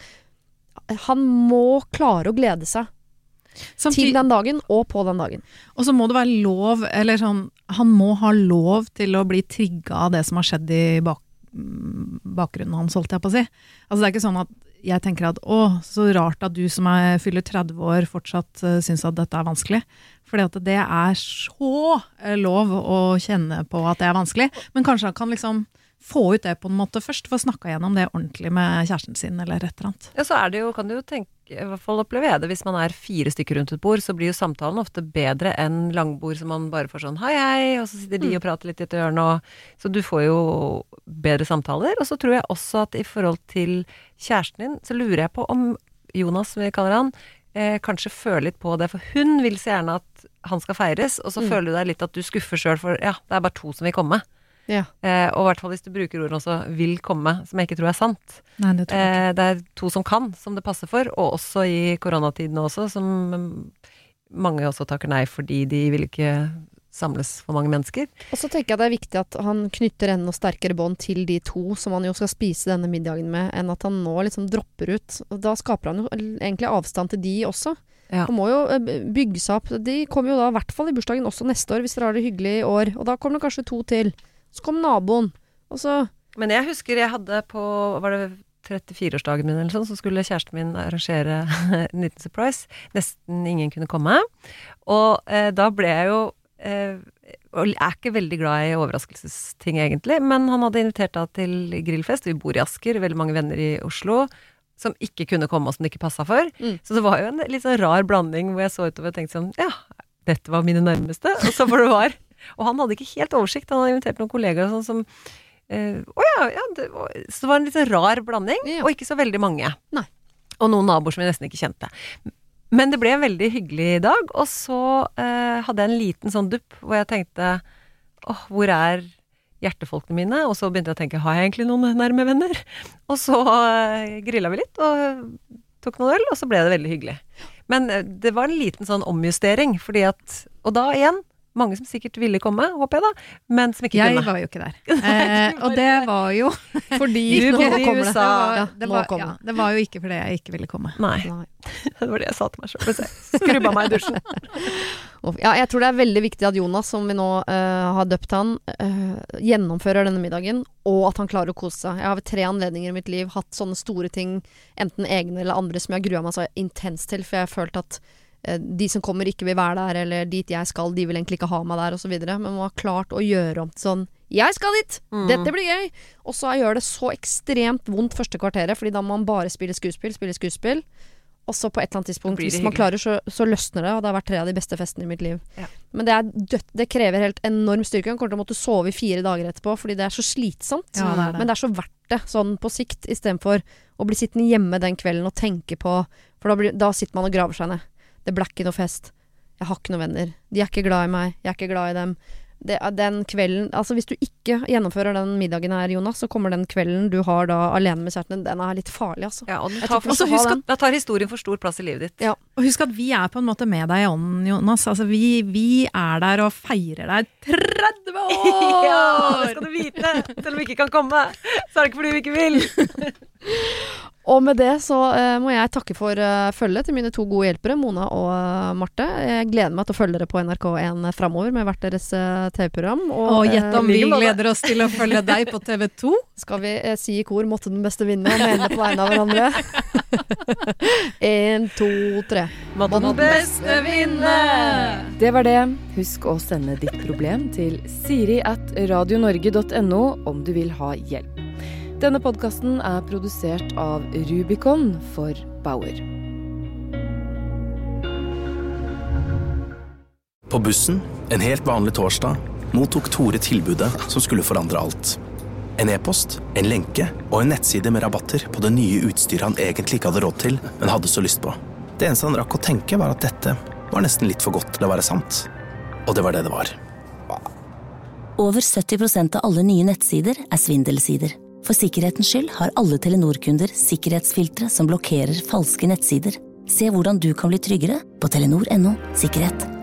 han må klare å glede seg samtidig- til den dagen og på den dagen. Og så må det være lov, eller sånn, han må ha lov til å bli trigga av det som har skjedd i bak, bakgrunnen hans, holdt jeg på å si. Altså det er ikke sånn at jeg tenker at, å, så rart at du som er, fyller tretti år fortsatt uh, synes at dette er vanskelig. Fordi at det er så uh, lov å kjenne på at det er vanskelig. Men kanskje han kan liksom få ut det på en måte først, for å snakke gjennom det ordentlig med kjæresten sin, eller et eller annet. Ja, så er det jo, kan du jo tenke, i hvert fall oppleve jeg det, hvis man er fire stykker rundt et bord, så blir jo samtalen ofte bedre enn langbord som man bare får sånn hei hei, og så sitter de og prater litt i et hjørne, og så du får jo bedre samtaler. Og så tror jeg også at i forhold til kjæresten din, så lurer jeg på om Jonas, som vi kaller han, eh, kanskje føler litt på det, for hun vil så gjerne at han skal feires, og så Mm. føler du deg litt at du skuffer selv, for ja, det er bare to som vil komme. Ja. Eh, og i hvert fall hvis du bruker ordene også vil komme, som jeg ikke tror er sant. Nei, det tror jeg ikke. Eh, det er to som kan, som det passer for, og også i koronatiden også, som mm, mange også takker nei fordi de vil ikke samles for mange mennesker. Og så tenker jeg det er viktig at han knytter enda sterkere bånd til de to som han jo skal spise denne middagen med, enn at han nå liksom dropper ut. Og da skaper han jo egentlig avstand til de også. Ja. Han må jo eh, bygge seg opp. De kommer jo da i hvert fall i bursdagen også neste år, hvis dere har det hyggelig i år. Og da kommer det kanskje to til. Så kom naboen. Og så Men jeg husker jeg hadde på, var det trettifire-årsdagen min eller sånn, så skulle kjæresten min arrangere en liten surprise. Nesten ingen kunne komme. Og eh, da ble jeg jo eh, og jeg er ikke veldig glad i overraskelsesting egentlig, men han hadde invitert da til grillfest. Vi bor i Asker, veldig mange venner i Oslo, som ikke kunne komme og som det ikke passet for. Mm. Så det var jo en litt sånn rar blanding hvor jeg så utover og tenkte sånn, ja, dette var mine nærmeste, og så var det var. Og han hadde ikke helt oversikt, han hadde invitert noen kolleger og sånn som, eh, å ja, ja det var, så det var en litt sånn rar blanding, Ja. og ikke så veldig mange. Nei. Og noen naboer som jeg nesten ikke kjente. Men det ble en veldig hyggelig dag, og så eh, hadde jeg en liten sånn dupp hvor jeg tenkte, åh, hvor er hjertefolkene mine, og så begynte jeg å tenke, har jeg egentlig noen nærme venner? Og så uh, grillet vi litt, og tok noen øl, og så ble det veldig hyggelig. Men uh, det var en liten sånn omjustering, fordi at, og da igjen, mange som sikkert ville komme, håper jeg da, men som ikke jeg kunne. Jeg var jo ikke der. Eh, og det var jo fordi du nå bodde i kommer U S A. det. Ja, det, nå var, kommer ja, det. det var jo ikke fordi jeg ikke ville komme. Nei, Nei. det var det jeg sa til meg selv. Skrubba meg i dusjen. Ja, jeg tror det er veldig viktig at Jonas, som vi nå uh, har døpt han, uh, gjennomfører denne middagen, og at han klarer å kose seg. Jeg har ved tre anledninger i mitt liv hatt sånne store ting, enten egne eller andre, som jeg gruer meg så intenst til, for jeg har følt at uh, de som kommer ikke vil være der, eller dit jeg skal, de vil egentlig ikke ha meg der, og så videre. Men man har klart å gjøre om til sånn, jeg skal dit! Mm. Dette blir gøy! Og så gjør det så ekstremt vondt første kvarteret, fordi da må man bare spille skuespill, spille skuespill. Og så på et eller annet tidspunkt, hvis man klarer, så, så løsner det, og det har vært tre av de beste festene i mitt liv. Ja. Men det er dødt, det krever helt enorm styrke. Man kommer til å måtte sove i fire dager etterpå, fordi det er så slitsomt. Ja, det er det. Men det er så verdt det, sånn på sikt, i stedet for å bli sittende hjemme den kvelden og tenke på, for da, blir, da sitter man og graver seg ned. Det ble ikke noe fest. Jeg har ikke noen venner. De er ikke glad i meg. Jeg er ikke glad i dem. Det, den kvelden, altså hvis du ikke gjennomfører den middagen her, Jonas, så kommer den kvelden du har da alene med kjæresten din, den er litt farlig, altså. Ja, og den tar, for, husk at, da tar historien for stor plass i livet ditt. Ja. Og husk at vi er på en måte med deg i ånden, Jonas. Altså vi, vi er der og feirer deg tretti år! Ja, det skal du vite! Selv om vi ikke kan komme, så er det ikke fordi vi ikke vil. Og med det så uh, må jeg takke for uh, følget til mine to gode hjelpere, Mona og uh, Marte. Jeg gleder meg til å følge dere på N R K én fremover med hvert deres uh, T V-program. Og, og gjett om uh, vi gleder oss til å følge deg på T V to. Skal vi uh, si i kor, måtte den beste vinne, og mene på vegne av hverandre. En, to, tre. Måtte den beste vinne! Det var det. Husk å sende ditt problem til siri at radionorge punktum no om du vil ha hjelp. Denne podcasten er produsert av Rubicon for Bauer. På bussen, en helt vanlig torsdag, mottok Tore tilbudet som skulle forandre alt. En e-post, en lenke og en nettside med rabatter på det nye utstyret han egentlig ikke hadde råd til, men hadde så lyst på. Det eneste han rakk å tenke var at dette var nesten litt for godt til å være sant. Og det var det det var. Over sytti prosent av alle nye nettsider er svindelsider. For sikkerhetens skyld har alle Telenor-kunder sikkerhetsfiltre som blokkerer falske nettsider. Se hvordan du kan bli tryggere på telenor punktum no sikkerhet.